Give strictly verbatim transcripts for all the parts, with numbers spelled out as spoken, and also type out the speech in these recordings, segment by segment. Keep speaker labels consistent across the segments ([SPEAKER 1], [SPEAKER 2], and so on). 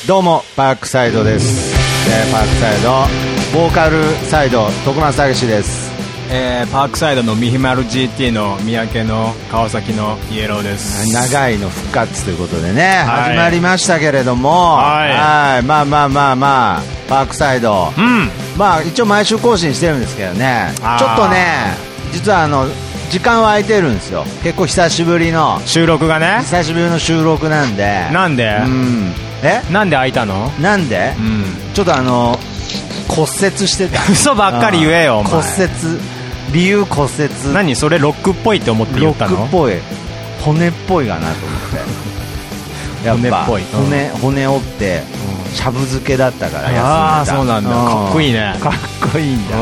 [SPEAKER 1] どうもパークサイドです、えー、パークサイドボーカルサイド徳松武史です。
[SPEAKER 2] えー、パークサイドのミヒマル ジーティー の三宅の川崎のイエローです。
[SPEAKER 1] 長いの復活ということでね、
[SPEAKER 2] はい、
[SPEAKER 1] 始まりましたけれども、はい、はい、まあまあまあまあパークサイド、うん、まあ一応毎週更新してるんですけどね、ちょっとね実はあの時間は空いてるんですよ。結構久しぶりの
[SPEAKER 2] 収録がね、
[SPEAKER 1] 久しぶりの収録なんで。
[SPEAKER 2] なんで、
[SPEAKER 1] うん、え
[SPEAKER 2] なんで空いたの？
[SPEAKER 1] なんで、うん、ちょっとあの骨折してた。
[SPEAKER 2] 嘘ばっかり言えよお前。
[SPEAKER 1] 骨折、理由骨折。
[SPEAKER 2] 何それロックっぽいって思って言ったの？
[SPEAKER 1] ロックっぽい、骨っぽいかなと思ってやっぱ
[SPEAKER 2] 骨っぽい、うん、
[SPEAKER 1] 骨, 骨折ってしゃぶ漬けだったから休んでた。
[SPEAKER 2] ああそうなんだ、うん、かっこいいね。
[SPEAKER 1] かっこいいんだ、うん、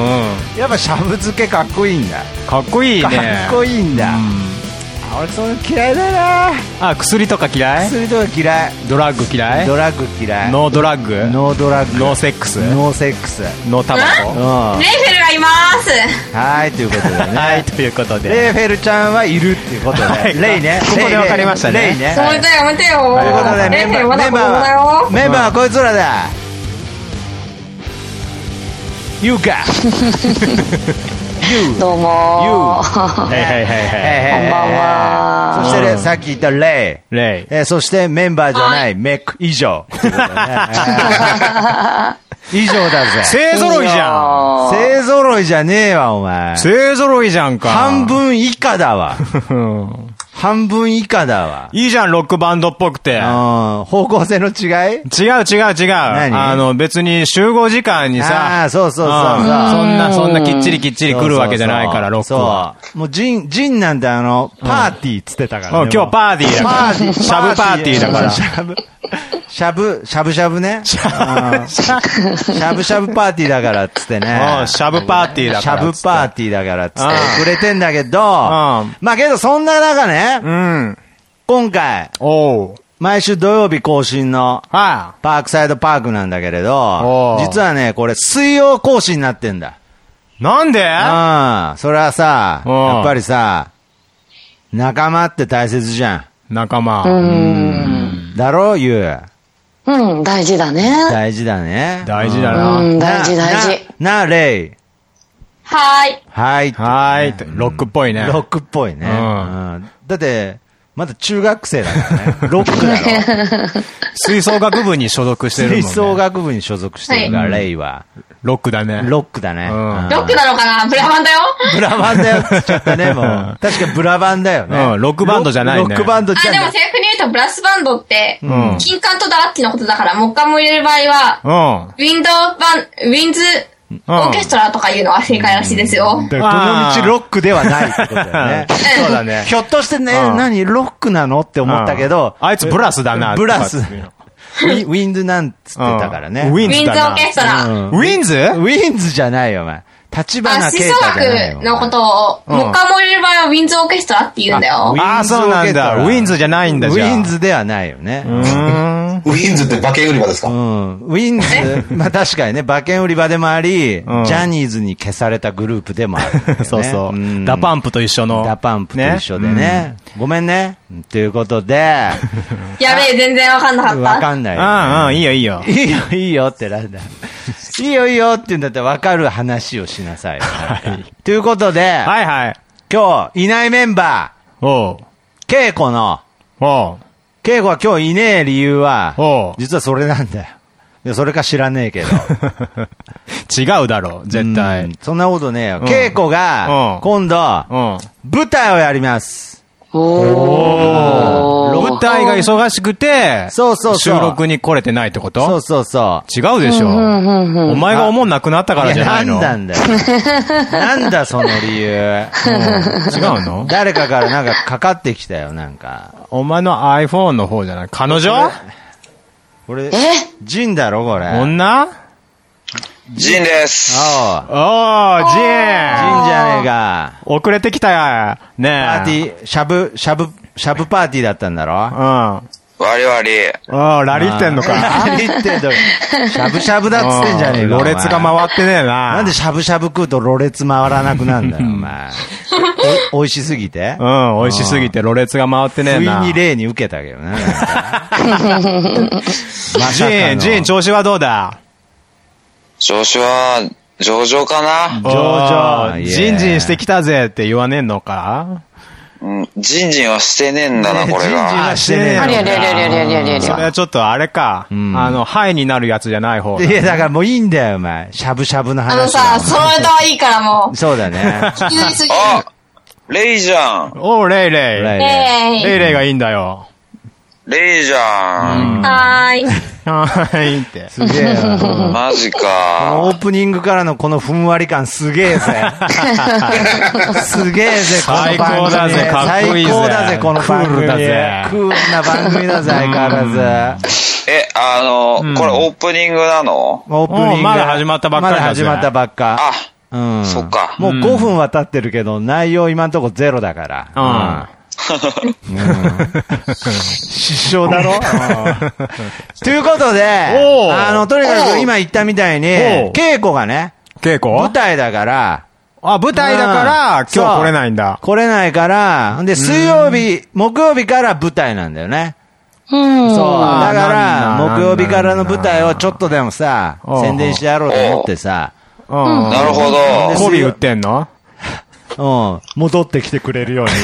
[SPEAKER 1] やっぱしゃぶ漬けかっこいいんだ。
[SPEAKER 2] かっこいいね。
[SPEAKER 1] かっこいいんだ、うん、俺そういうの嫌いだな。
[SPEAKER 2] あ、薬とか嫌い？薬
[SPEAKER 1] とか嫌い。
[SPEAKER 2] ドラッグ嫌い？
[SPEAKER 1] ドラッグ嫌い。
[SPEAKER 2] ノードラッグ？
[SPEAKER 1] ノードラッグ。
[SPEAKER 2] ノーセックス？
[SPEAKER 1] ノーセックス。
[SPEAKER 2] ノータバコ？
[SPEAKER 3] うん、レイフェルがいます。
[SPEAKER 1] はい、ということでね。
[SPEAKER 2] はい、ということで
[SPEAKER 1] レイフェルちゃんはいるっていうことで、はい、レイね。
[SPEAKER 2] ここで分かりましたね。
[SPEAKER 1] レイね。
[SPEAKER 3] やめてよやめてよ。
[SPEAKER 1] ということでメンバー、メンバーはメンバーはこいつらだ。Youか。
[SPEAKER 3] どうもー。
[SPEAKER 2] はいはいはいはい。
[SPEAKER 3] こんばんは。
[SPEAKER 1] そしてね、さっき言ったレイ。
[SPEAKER 2] レイ。
[SPEAKER 1] えー、そしてメンバーじゃないメック以上。以上だぜ。
[SPEAKER 2] 勢揃いじゃん。
[SPEAKER 1] 勢揃いじゃねえわお前。
[SPEAKER 2] 勢揃いじゃんか。
[SPEAKER 1] 半分以下だわ。半分以下だわ。
[SPEAKER 2] いいじゃん、ロックバンドっぽくて。
[SPEAKER 1] うん。方向性の違い？
[SPEAKER 2] 違う違う違う。あの、別に集合時間にさ。
[SPEAKER 1] ああ、そうそうそう。そ
[SPEAKER 2] んな、そんなきっちりきっちり来るわけじゃないから、ロックは。
[SPEAKER 1] そう。もう、ジン、ジンなんてあの、パーティーっつってたからね。
[SPEAKER 2] 今日パーティーだから。シャブパーティーだから。
[SPEAKER 1] シャブ、しゃぶ、しゃぶしゃぶね。しゃぶしゃぶパーティーだからっつってね。
[SPEAKER 2] シャブパーティーだから。
[SPEAKER 1] シャブパーティーだからっつってくれてんだけど、まあけどそんな中ね、うん。今回、お毎週土曜日更新の、パークサイドパークなんだけれど、実はね、これ水曜更新になってんだ。
[SPEAKER 2] なんで？
[SPEAKER 1] うん。それはさ、やっぱりさ、仲間って大切じゃん。
[SPEAKER 2] 仲間。
[SPEAKER 3] うん。
[SPEAKER 1] だろ、ゆう。
[SPEAKER 3] うん、大事だね。
[SPEAKER 1] 大事だね。
[SPEAKER 2] 大事だな。
[SPEAKER 3] うん、大事大事。
[SPEAKER 1] な、な、レイ。
[SPEAKER 3] はーい。
[SPEAKER 1] はい。
[SPEAKER 2] はい。ロックっぽいね。
[SPEAKER 1] ロックっぽいね。うん。だって、まだ中学生だからね。ロックだろ。
[SPEAKER 2] 吹奏楽部に所属してるもんね。
[SPEAKER 1] 吹奏楽部に所属してるから、レイは。
[SPEAKER 2] ロックだね。
[SPEAKER 1] ロックだね。
[SPEAKER 3] ロックなのかな？ブラバンだよ。
[SPEAKER 1] ブラバンだよって言っちゃったね、もう。確かブラバンだよね。
[SPEAKER 2] うん、ロックバンドじゃないね。
[SPEAKER 1] ロックバンドじゃない。
[SPEAKER 3] あ、でも正確に言うとブラスバンドって、金管と打楽器のことだから、木管も入れる場合は、ウィンドウバン、ウィンズ、オーケストラとかいうのが正解らしいですよ。
[SPEAKER 1] どの道ロックではないってことだよね。
[SPEAKER 2] そうだね。
[SPEAKER 1] ひょっとしてね、何ロックなのって思ったけど、
[SPEAKER 2] あいつブラスだな。
[SPEAKER 1] ブラス。ウィンズなんつってたからね。
[SPEAKER 3] ウィンズオーケストラ。
[SPEAKER 2] ウィンズ？
[SPEAKER 1] ウィンズじゃないよ、お前。立花啓太じゃないよ。
[SPEAKER 3] 吹奏楽のことを、木管も入れる場合はウィンズオーケストラって言うんだよ。
[SPEAKER 2] ああ、そうなんだ。ウィンズじゃないんだ、じゃあ。
[SPEAKER 1] ウィンズではないよね。
[SPEAKER 4] ウィンズって馬券売り場ですか？
[SPEAKER 1] うん。ウィンズ、まあ確かにね、馬券売り場でもあり、ジャニーズに消されたグループでもある。
[SPEAKER 2] そうそう。ダパンプと一緒の。
[SPEAKER 1] ダパンプと一緒でね。ごめんね。ということで。
[SPEAKER 3] やべえ、全然わかんなかった。
[SPEAKER 1] わかんない。
[SPEAKER 2] うんうん、いいよいいよ。
[SPEAKER 1] いいよいいよってなんだ。いいよいいよって言うんだったら分かる話をしなさい。はい。ということで、
[SPEAKER 2] はいはい。
[SPEAKER 1] 今日いないメンバー、おう。稽古の、おう。稽古は今日いねえ理由は、おう。実はそれなんだよ。いや、それか知らねえけど。
[SPEAKER 2] 違うだろう、絶対。
[SPEAKER 1] うん、そんなことねえよ。稽古が、今度、舞台をやります。
[SPEAKER 2] おー。舞台が忙しくて、
[SPEAKER 1] そうそうそう。
[SPEAKER 2] 収録に来れてないってこと？
[SPEAKER 1] そうそうそう。
[SPEAKER 2] 違うでしょ。お前が思んなくなったからじゃないの？
[SPEAKER 1] いや、なんだんだよ。なんだその理由。違う
[SPEAKER 2] の？
[SPEAKER 1] 誰かからなんかかかってきたよ、なんか。
[SPEAKER 2] お前の iPhone の方じゃない？彼女？
[SPEAKER 1] これ、ジンだろ、これ。
[SPEAKER 2] 女？
[SPEAKER 4] ジンです。
[SPEAKER 2] おう。おう、ジン。ジンじ
[SPEAKER 1] ゃねえか。
[SPEAKER 2] 遅れてきたや。ねえ。
[SPEAKER 1] パーティー、しゃぶ、しゃぶ、しゃぶパーティーだったんだろ？
[SPEAKER 4] 割り割り。
[SPEAKER 2] ああ、ラリってんのか。
[SPEAKER 1] ラリってんの。しゃぶしゃぶだっつってんじゃねえか。
[SPEAKER 2] ろれつが回ってねえな。
[SPEAKER 1] なんでしゃぶしゃぶ食うとろれつ回らなくなんだよ、お前。お、美味しすぎて
[SPEAKER 2] うん、美味しすぎてろれつが回ってねえな。
[SPEAKER 1] 不意に例に受けたけどね。
[SPEAKER 2] ジン、ジン、調子はどうだ？
[SPEAKER 4] 調子は、上々かな？
[SPEAKER 2] 上々。ジンジンしてきたぜって言わねえのか？
[SPEAKER 4] うん、ジンジンはしてねえんだな、これが。ジンジン
[SPEAKER 1] はしてねえのか。
[SPEAKER 5] ありゃりゃりゃりゃりゃりゃりゃ。
[SPEAKER 2] それはちょっとあれか。あの、ハイになるやつじゃない方。
[SPEAKER 1] いや、だからもういいんだよ、お前。しゃぶしゃぶの話。
[SPEAKER 3] あのさ、その間はいいからもう。
[SPEAKER 1] そうだね。
[SPEAKER 3] 聞きすぎ。
[SPEAKER 4] あ、レイじゃん。
[SPEAKER 2] おう、レイレイ。
[SPEAKER 1] レイ
[SPEAKER 3] レイ。
[SPEAKER 2] レイレイがいいんだよ。
[SPEAKER 4] レイじゃん。
[SPEAKER 3] はーい。
[SPEAKER 2] はーいって。
[SPEAKER 1] すげえな。
[SPEAKER 4] マジ
[SPEAKER 1] この
[SPEAKER 4] か。
[SPEAKER 1] オープニングからのこのふんわり感すげえぜ。すげえぜ、この番組。
[SPEAKER 2] 最高だぜ、かっこいいぜ。
[SPEAKER 1] 最高だぜ、この番組だぜ。クールな番組だぜ、相変わらず。
[SPEAKER 4] え、あの、これオープニングなの？
[SPEAKER 1] オープニング。
[SPEAKER 2] まだ始まったばっかりだぜ。
[SPEAKER 1] まだ始まったばっか。
[SPEAKER 4] あ、
[SPEAKER 1] うん。
[SPEAKER 4] そっか。
[SPEAKER 1] もうごふんは経ってるけど、内容今んとこゼロだから。うん。失笑だろということで、あの、とにかく今言ったみたいに、稽古がね、
[SPEAKER 2] 稽古
[SPEAKER 1] 舞台だから、
[SPEAKER 2] あ、舞台だから、今日来れないんだ。
[SPEAKER 1] 来れないから、で、水曜日、木曜日から舞台なんだよね。そう。だから、木曜日からの舞台をちょっとでもさ、宣伝してやろうと思ってさ。
[SPEAKER 4] なるほど。
[SPEAKER 2] コビ売ってんの？
[SPEAKER 1] うん。戻ってきてくれるように。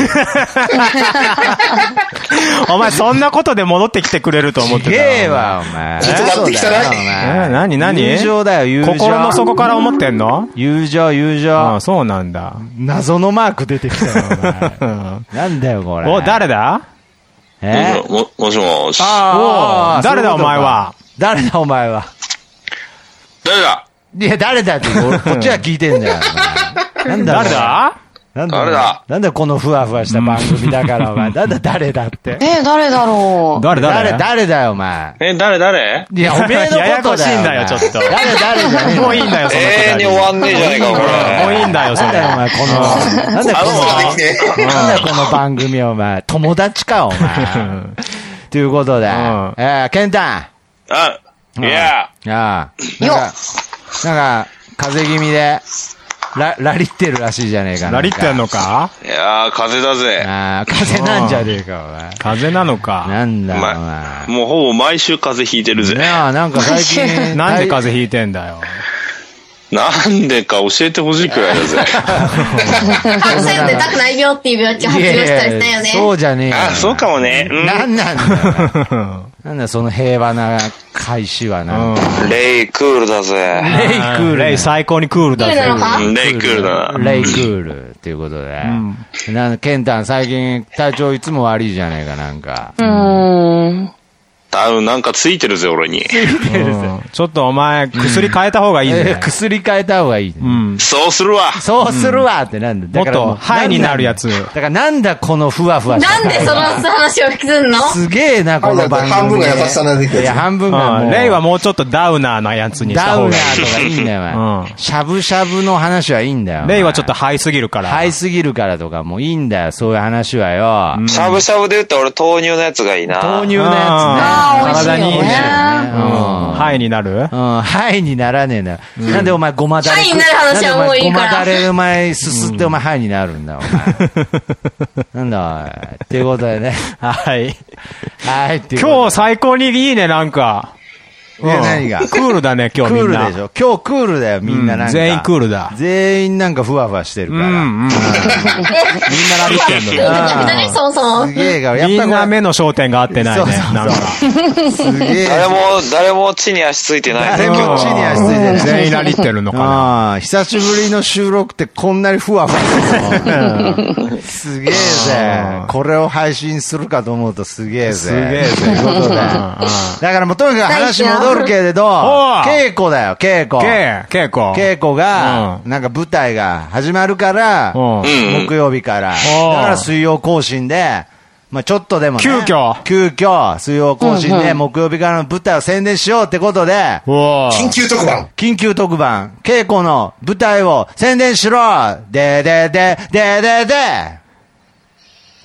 [SPEAKER 2] お前そんなことで戻ってきてくれると思ってた。
[SPEAKER 1] すげえわ、お前。
[SPEAKER 4] 断ってきたな。
[SPEAKER 2] え、なになに？
[SPEAKER 1] 友情だよ、友情。
[SPEAKER 2] 心の底から思ってんの？
[SPEAKER 1] 友情、友情。
[SPEAKER 2] ああ、そうなんだ。
[SPEAKER 1] 謎のマーク出てきたよ、お前。なんだよ、これ。
[SPEAKER 2] お、誰だ？
[SPEAKER 4] えも、もしもし。
[SPEAKER 2] ああ、誰だお前は。
[SPEAKER 1] 誰だお前は。
[SPEAKER 4] 誰だ？
[SPEAKER 1] いや、誰だって、こっちは聞いてんだよ。
[SPEAKER 2] なんだ誰だ
[SPEAKER 1] なんだ
[SPEAKER 4] 誰だ
[SPEAKER 1] なんだこのふわふわした番組だから、お前。なんだ誰だって。
[SPEAKER 5] え、誰だろう。
[SPEAKER 2] 誰誰
[SPEAKER 1] 誰、誰だよ、お前。
[SPEAKER 4] え、誰誰
[SPEAKER 1] いや、おめえのことだよ。
[SPEAKER 2] ややこしいんだよ、ちょっと。
[SPEAKER 1] 誰、誰じゃねえ。
[SPEAKER 2] もういいんだよ、その
[SPEAKER 4] 永遠に終わんねえじゃねえか、これ。
[SPEAKER 2] もういいんだよ、それ。
[SPEAKER 1] なんだよ、お前、この、なんだよ、この、なんだよ、この番組、お前。友達か、お前。ということで、えー、ケンタン。
[SPEAKER 4] あ、いや。
[SPEAKER 1] ああ。なんか、なんか、風邪気味で、ラ、ラリってるらしいじゃねえかな。
[SPEAKER 2] ラリってんのか？
[SPEAKER 4] いやー、風邪だぜ。
[SPEAKER 1] ああ、風邪なんじゃねえか、お前。
[SPEAKER 2] 風邪なのか。
[SPEAKER 1] なんだ、お前。
[SPEAKER 4] もうほぼ毎週風邪ひいてるぜ。
[SPEAKER 1] ねえ、なんか最近。
[SPEAKER 2] なんで風邪ひいてんだよ。
[SPEAKER 4] なんでか教えてほしいくらいだぜ。
[SPEAKER 3] 風邪ってたくない病っていう病気発表したりしたよね。
[SPEAKER 1] そうじゃねえよ。
[SPEAKER 4] あ、そうかもね。
[SPEAKER 1] なんなんだよ。なんだその平和な開始はな。
[SPEAKER 4] レイクールだぜ。
[SPEAKER 1] レイクール。
[SPEAKER 2] レイ最高にクールだぜ。
[SPEAKER 4] レイクールだな。
[SPEAKER 1] レイクールっていうことで。なんケンタン最近体調いつも悪いじゃねえか、なんか。
[SPEAKER 5] うーん。
[SPEAKER 4] 多分なんかついてるぜ、俺に。ついてる
[SPEAKER 2] ぜ。ちょっとお前、薬変えた方がいいぜ。
[SPEAKER 1] 薬変えた方がいい。
[SPEAKER 2] うん。
[SPEAKER 4] そうするわ。
[SPEAKER 1] そうするわってなんだ。
[SPEAKER 2] もっと、ハイになるやつ。
[SPEAKER 1] だからなんだこのふわふわした。
[SPEAKER 3] なんでその話を引きずんの？
[SPEAKER 1] すげえな、この番組。
[SPEAKER 6] 半分が優しさなできてる。
[SPEAKER 1] いや、半分がもう。
[SPEAKER 2] レイはもうちょっとダウナーなやつにした方がいい。
[SPEAKER 1] ダウナーとかいいんだよ、しゃぶしゃぶの話はいいんだよ。
[SPEAKER 2] レイはちょっとハイすぎるから。
[SPEAKER 1] ハイすぎるからとかもういいんだよ、そういう話はよ。
[SPEAKER 4] しゃぶしゃぶで言ったら俺豆乳のやつがいいな。
[SPEAKER 1] 豆乳のやつね。
[SPEAKER 2] 体にいいね。ハイになる？
[SPEAKER 1] うん、ハイにならねえな。なんでお前ごまだれ。
[SPEAKER 3] ハイになる話はもういいから。
[SPEAKER 1] ごまだれお前すすってお前ハイになるんだ、お前。なんだ、おい。っていうことでね。
[SPEAKER 2] はい。
[SPEAKER 1] はい、っていう。
[SPEAKER 2] 今日最高にいいね、なんか。
[SPEAKER 1] いや、何が
[SPEAKER 2] クールだね、今日みんな。
[SPEAKER 1] クールでしょ。今日クールだよ、みんななんか。
[SPEAKER 2] 全員クールだ。
[SPEAKER 1] 全員なんかふわふわしてるから。うん、うん。みんな
[SPEAKER 2] ラリってんの
[SPEAKER 3] ね。そもそも。
[SPEAKER 1] すげえが、
[SPEAKER 2] みんな目の焦点が合ってないね。なんか。
[SPEAKER 1] すげえ。
[SPEAKER 4] 誰も、誰も地に足ついてない。
[SPEAKER 1] 誰も地に足ついてない。
[SPEAKER 2] 全員ラリってるのかな。
[SPEAKER 1] ああ、久しぶりの収録ってこんなにふわふわしてるの。すげえぜ。これを配信するかと思うとすげえぜ。
[SPEAKER 2] すげえぜ。
[SPEAKER 1] ということで。だからもうとにかく話戻るけれど、稽古だよ、稽古。
[SPEAKER 2] 稽古。
[SPEAKER 1] 稽古が、なんか舞台が始まるから、木曜日から。だから水曜更新で、まあちょっとでもね。
[SPEAKER 2] 急遽。
[SPEAKER 1] 急遽、水曜更新で木曜日からの舞台を宣伝しようってことで、
[SPEAKER 6] 緊急特番。
[SPEAKER 1] 緊急特番。稽古の舞台を宣伝しろででで、ででで。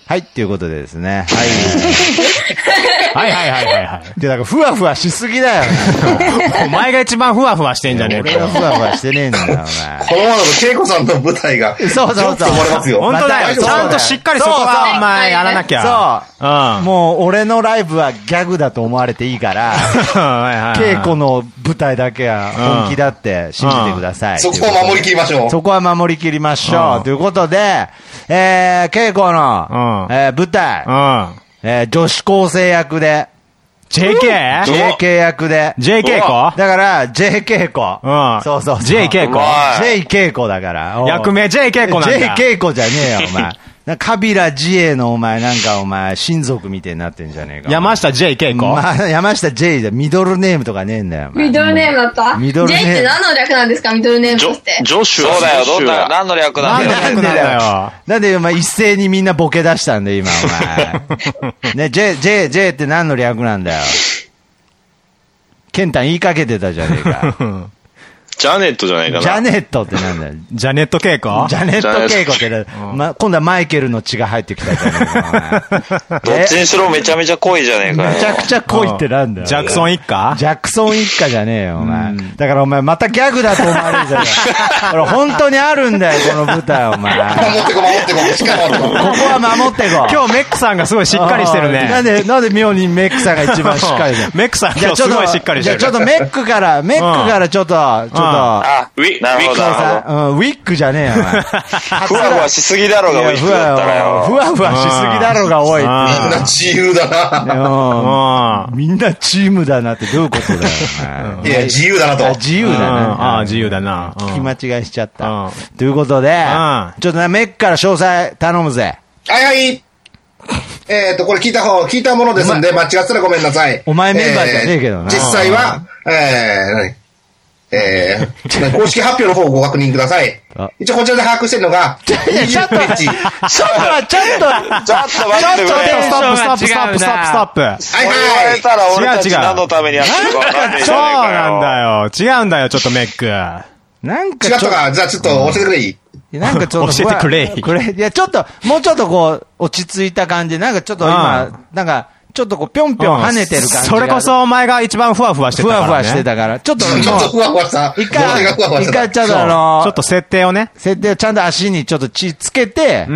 [SPEAKER 1] はい、ということでですね。
[SPEAKER 2] はい。はいはいはいはいはい。
[SPEAKER 1] で、なんかふわふわしすぎだよ。
[SPEAKER 2] お前が一番ふわふわしてんじゃねえか。
[SPEAKER 1] 俺がふわふわしてねえんだよ、お前。
[SPEAKER 6] このままの恵子さんの舞台が。
[SPEAKER 1] そうそうそう。
[SPEAKER 2] 本当だよ。ちゃんとしっかりそこは、お前やらなきゃ。
[SPEAKER 1] そう。もう、俺のライブはギャグだと思われていいから、恵子の舞台だけは本気だって信じてください。
[SPEAKER 6] そこは守り切りましょう。
[SPEAKER 1] そこは守り切りましょう。ということで、えー、恵子の、えー、舞台、えー、女子高生役で、
[SPEAKER 2] ジェーケー?
[SPEAKER 1] ジェーケー 役で。
[SPEAKER 2] ジェーケー 子
[SPEAKER 1] だから、ジェーケー 子。
[SPEAKER 2] うん。
[SPEAKER 1] そうそうそう。
[SPEAKER 2] ジェーケー 子。
[SPEAKER 1] ジェーケー 子だから。
[SPEAKER 2] 役名ジェーケー 子なんだ。
[SPEAKER 1] ジェーケー 子じゃねえよ、お前。カビラ自衛のお前なんかお前親族みたいになってんじゃねえか。
[SPEAKER 2] 山下 J 恵子、
[SPEAKER 1] まあ、山下 J でミドルネームとかねえんだよ。
[SPEAKER 3] ミドルネームだった
[SPEAKER 1] ミドルネーム。
[SPEAKER 3] J って何の略なんですかミドルネームとして。
[SPEAKER 4] ジョシュそうだよ、どんな、何の略なんだよ。
[SPEAKER 2] 何の略なんだよ。
[SPEAKER 1] なんでお前一斉にみんなボケ出したんだよ、今お前。ね、J、J、J って何の略なんだよ。ケンタン言いかけてたじゃねえか。
[SPEAKER 4] ジャネットじゃないかな。
[SPEAKER 1] ジャネットってなんだよ。
[SPEAKER 2] ジャネット稽古
[SPEAKER 1] ジャネット稽古って、ま、今度はマイケルの血が入ってきたじゃねえか。
[SPEAKER 4] どっちにしろめちゃめちゃ濃いじゃねえかよ。
[SPEAKER 1] めちゃくちゃ濃いってなんだよ。
[SPEAKER 2] ジャクソン一家
[SPEAKER 1] ジャクソン一家じゃねえよ、お前。だからお前またギャグだと思われるじゃねえか。これ本当にあるんだよ、この舞台、お前。
[SPEAKER 6] 守ってこ、守ってこ、しっかり守ってこ。
[SPEAKER 1] ここは守ってこ。
[SPEAKER 2] 今日メックさんがすごいしっかりしてるね。
[SPEAKER 1] なんで、なんで妙にメックさんが一番しっかりしてる
[SPEAKER 2] メックさん今日すごいしっかりしてる。
[SPEAKER 1] じゃあちょっとメックから、メックからちょっと、ちょっと。
[SPEAKER 4] あ、ウィ、なるほど。
[SPEAKER 1] ウィッグじゃねえよ、お前。
[SPEAKER 4] ふわふわしすぎだろうが、ウィッグだったらよ。
[SPEAKER 1] ふわふわしすぎだろうが、おい。みん
[SPEAKER 6] な自由だ
[SPEAKER 1] な。みんなチームだなってどういうことだよ、
[SPEAKER 6] お前。いや、自由だなと。
[SPEAKER 1] 自由だな。
[SPEAKER 2] ああ、自由だな。
[SPEAKER 1] 聞き間違いしちゃった。ということで、ちょっとね、メックから詳細頼むぜ。
[SPEAKER 6] はいはい。えっと、これ聞いた方、聞いたものですんで、間違ってたらごめんなさい。
[SPEAKER 1] お前メンバーじゃねえけどな。
[SPEAKER 6] 実際は、えー、えー、公式発表の方をご確認ください。一応こちらで把握してるのが、にじゅうくにち。ちょっと、
[SPEAKER 1] ちょっと、ちょっと待ってくれ。
[SPEAKER 2] ストップ、ストップ、ストップ、ストップ、ストップ。はい
[SPEAKER 6] はい。
[SPEAKER 4] 言われたら俺たち何のためにやってるか分かんないじゃねえかよ。
[SPEAKER 2] そうなんだよ。違うんだよ、ちょっとメック。
[SPEAKER 1] なんか
[SPEAKER 6] 違ったか、じゃあちょっと教えてくれいい？
[SPEAKER 1] なんかちょっと。
[SPEAKER 2] 教えてくれ。
[SPEAKER 1] くれ。いや、ちょっと、もうちょっとこう、落ち着いた感じ。なんかちょっと今、なんか、ちょっとこう、ぴょんぴょん跳ねてる感じ。
[SPEAKER 2] それこそお前が一番ふわふわしてたからね。
[SPEAKER 1] ふわふわしてたから。ちょっと、
[SPEAKER 6] ちょっとふわふわした。
[SPEAKER 1] 一回、一回ちょっとあの、
[SPEAKER 2] ちょっと設定をね。
[SPEAKER 1] 設定をちゃんと足にちょっと血つけて、うん。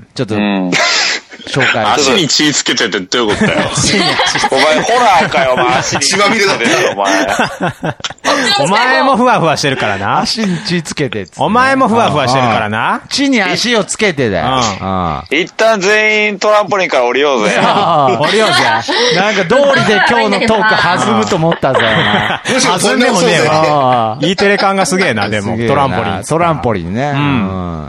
[SPEAKER 1] ちょっと、紹介。
[SPEAKER 4] 足に血つけてってどういうことだよ。お前ホラーかよ、お前。足に血まみれだったお前。
[SPEAKER 2] お前もふわふわしてるからな。
[SPEAKER 1] 足に血つけて。
[SPEAKER 2] お前もふわふわしてるからな。
[SPEAKER 1] 血に足をつけてだよ。
[SPEAKER 4] 一旦全員トランポリンから降りようぜ。
[SPEAKER 1] 降りようぜ。なんか道理で今日のトーク弾むと思ったぜ、お前。
[SPEAKER 2] 弾んでもねえわ。E テレ感がすげえな、でも。トランポリン。
[SPEAKER 1] トランポリンね。うん。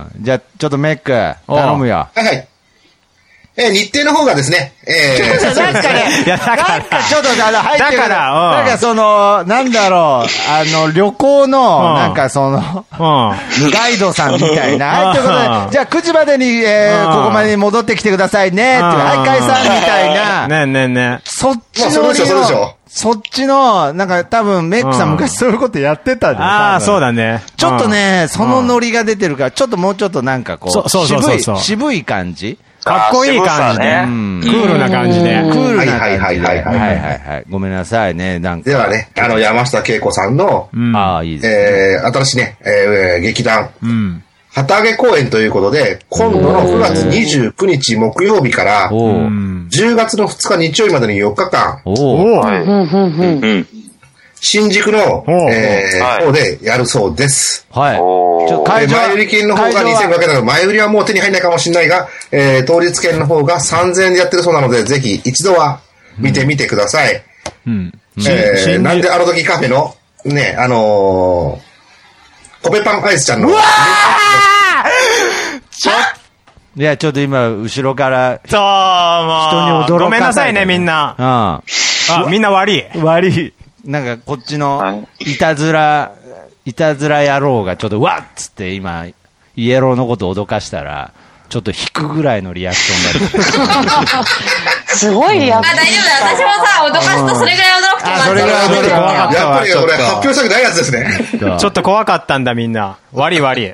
[SPEAKER 1] じゃあ、ちょっとメック、頼むよ。
[SPEAKER 6] はいはい。えー、日程の方がですね、え
[SPEAKER 1] ー、なんかね、なんかちょっとあの、入ってる。だから、なんかその、なんだろう、あの、旅行の、なんかその、ガイドさんみたいな。はい、ということで、じゃあくじまでに、えー、ここまでに戻ってきてくださいね、っていう、はい、解散みたいな。
[SPEAKER 2] ねえねえね
[SPEAKER 1] そっちの、そっちの、なんか多分メックさん昔そういうことやってたじゃん。
[SPEAKER 2] ああ、そうだね。
[SPEAKER 1] ちょっとね、そのノリが出てるから、ちょっともうちょっとなんかこう、渋い、渋い感じ
[SPEAKER 2] かっこいい感じで。クールな感じで。ク
[SPEAKER 1] ールな感じで。
[SPEAKER 6] はいはいはいはい
[SPEAKER 1] はい。ごめんなさいね、なんか。
[SPEAKER 6] ではね、あの、山下恵子さんの、
[SPEAKER 1] ああ、いいです
[SPEAKER 6] ね。えー、新しいね、えー、劇団、旗揚げ公演ということで、今度のくがつにじゅうくにち木曜日から、じゅうがつのふつか日曜日までによっかかん、新宿の、えー、方でやるそうです。
[SPEAKER 1] はい。
[SPEAKER 6] 前売り券の方がにせんごひゃくえんなので、前売りはもう手に入らないかもしれないが、えー、当日券の方がさんぜんえんでやってるそうなので、ぜひ一度は見てみてください。うん。えー、なんであの時カフェの、ね、あのー、コペパンアイスちゃんの。うわ
[SPEAKER 1] ーちょいや、ちょっと今、後ろから、
[SPEAKER 2] そう、もう。
[SPEAKER 1] 人に驚かされて。
[SPEAKER 2] ごめんなさいね、みんな。うん。あ、みんな悪い。
[SPEAKER 1] 悪い。なんか、こっちの、いたずら、いたずら野郎がちょっと、わっつって今、イエローのことを脅かしたら、ちょっと引くぐらいのリアクションが
[SPEAKER 5] すごいリアクション。
[SPEAKER 3] あ、大丈夫だ。私もさ、脅かすとそれぐらい驚くと
[SPEAKER 1] あ、それぐらい驚く。怖かったわ。
[SPEAKER 6] やっぱり俺、発表したくないやつですね。
[SPEAKER 2] ちょっと怖かったんだ、みんな。悪い悪い。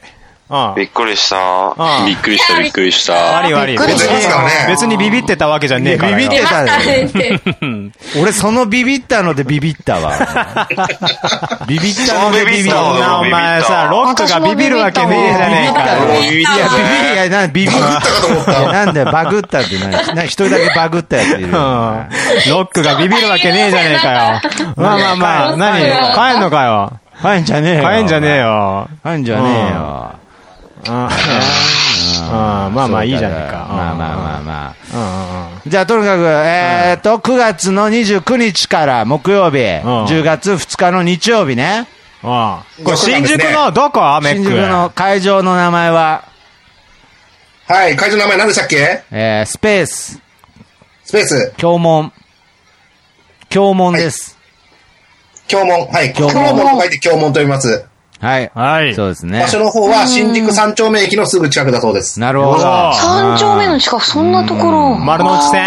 [SPEAKER 4] びっくりした。びっくりした、びっくりした。
[SPEAKER 2] 悪い悪い。別にビビってたわけじゃねえから。
[SPEAKER 1] ビビってたね。俺そのビビったのでビビったわ。ビビったのでビビった。
[SPEAKER 2] お前さ、ロックがビビるわけねえじゃねえか。
[SPEAKER 1] ビビった。いや、ビビり、いや、な、ビビったかと思った。なんだよ、バグったって何？一人だけバグったやついる。ロ
[SPEAKER 2] ックがビビるわけねえじゃねえかよ。まあまあまあ、何？帰んのかよ。
[SPEAKER 1] 帰んじゃねえよ。
[SPEAKER 2] 帰んじゃねえよ。
[SPEAKER 1] 帰んじゃねえよ。
[SPEAKER 2] ああ、まあまあいいじゃないか。
[SPEAKER 1] まあまあまあまあ。じゃあとにかく、えっと、くがつのにじゅうくにちから木曜日、じゅうがつふつかの日曜日ね。
[SPEAKER 2] これ新宿のどこ？
[SPEAKER 1] 新宿の会場の名前は？
[SPEAKER 6] はい、会場の名前何でしたっけ？
[SPEAKER 1] えー、スペース。
[SPEAKER 6] スペース。
[SPEAKER 1] 京門。京門です。
[SPEAKER 6] 京門。はい、京門と書いて京門と読みます。
[SPEAKER 1] はい。はい。そうですね。
[SPEAKER 6] 場所の方は新宿三丁目駅のすぐ近くだそうです。
[SPEAKER 1] なるほど。
[SPEAKER 5] 三丁目の近く、そんなところ。
[SPEAKER 2] 丸の内線？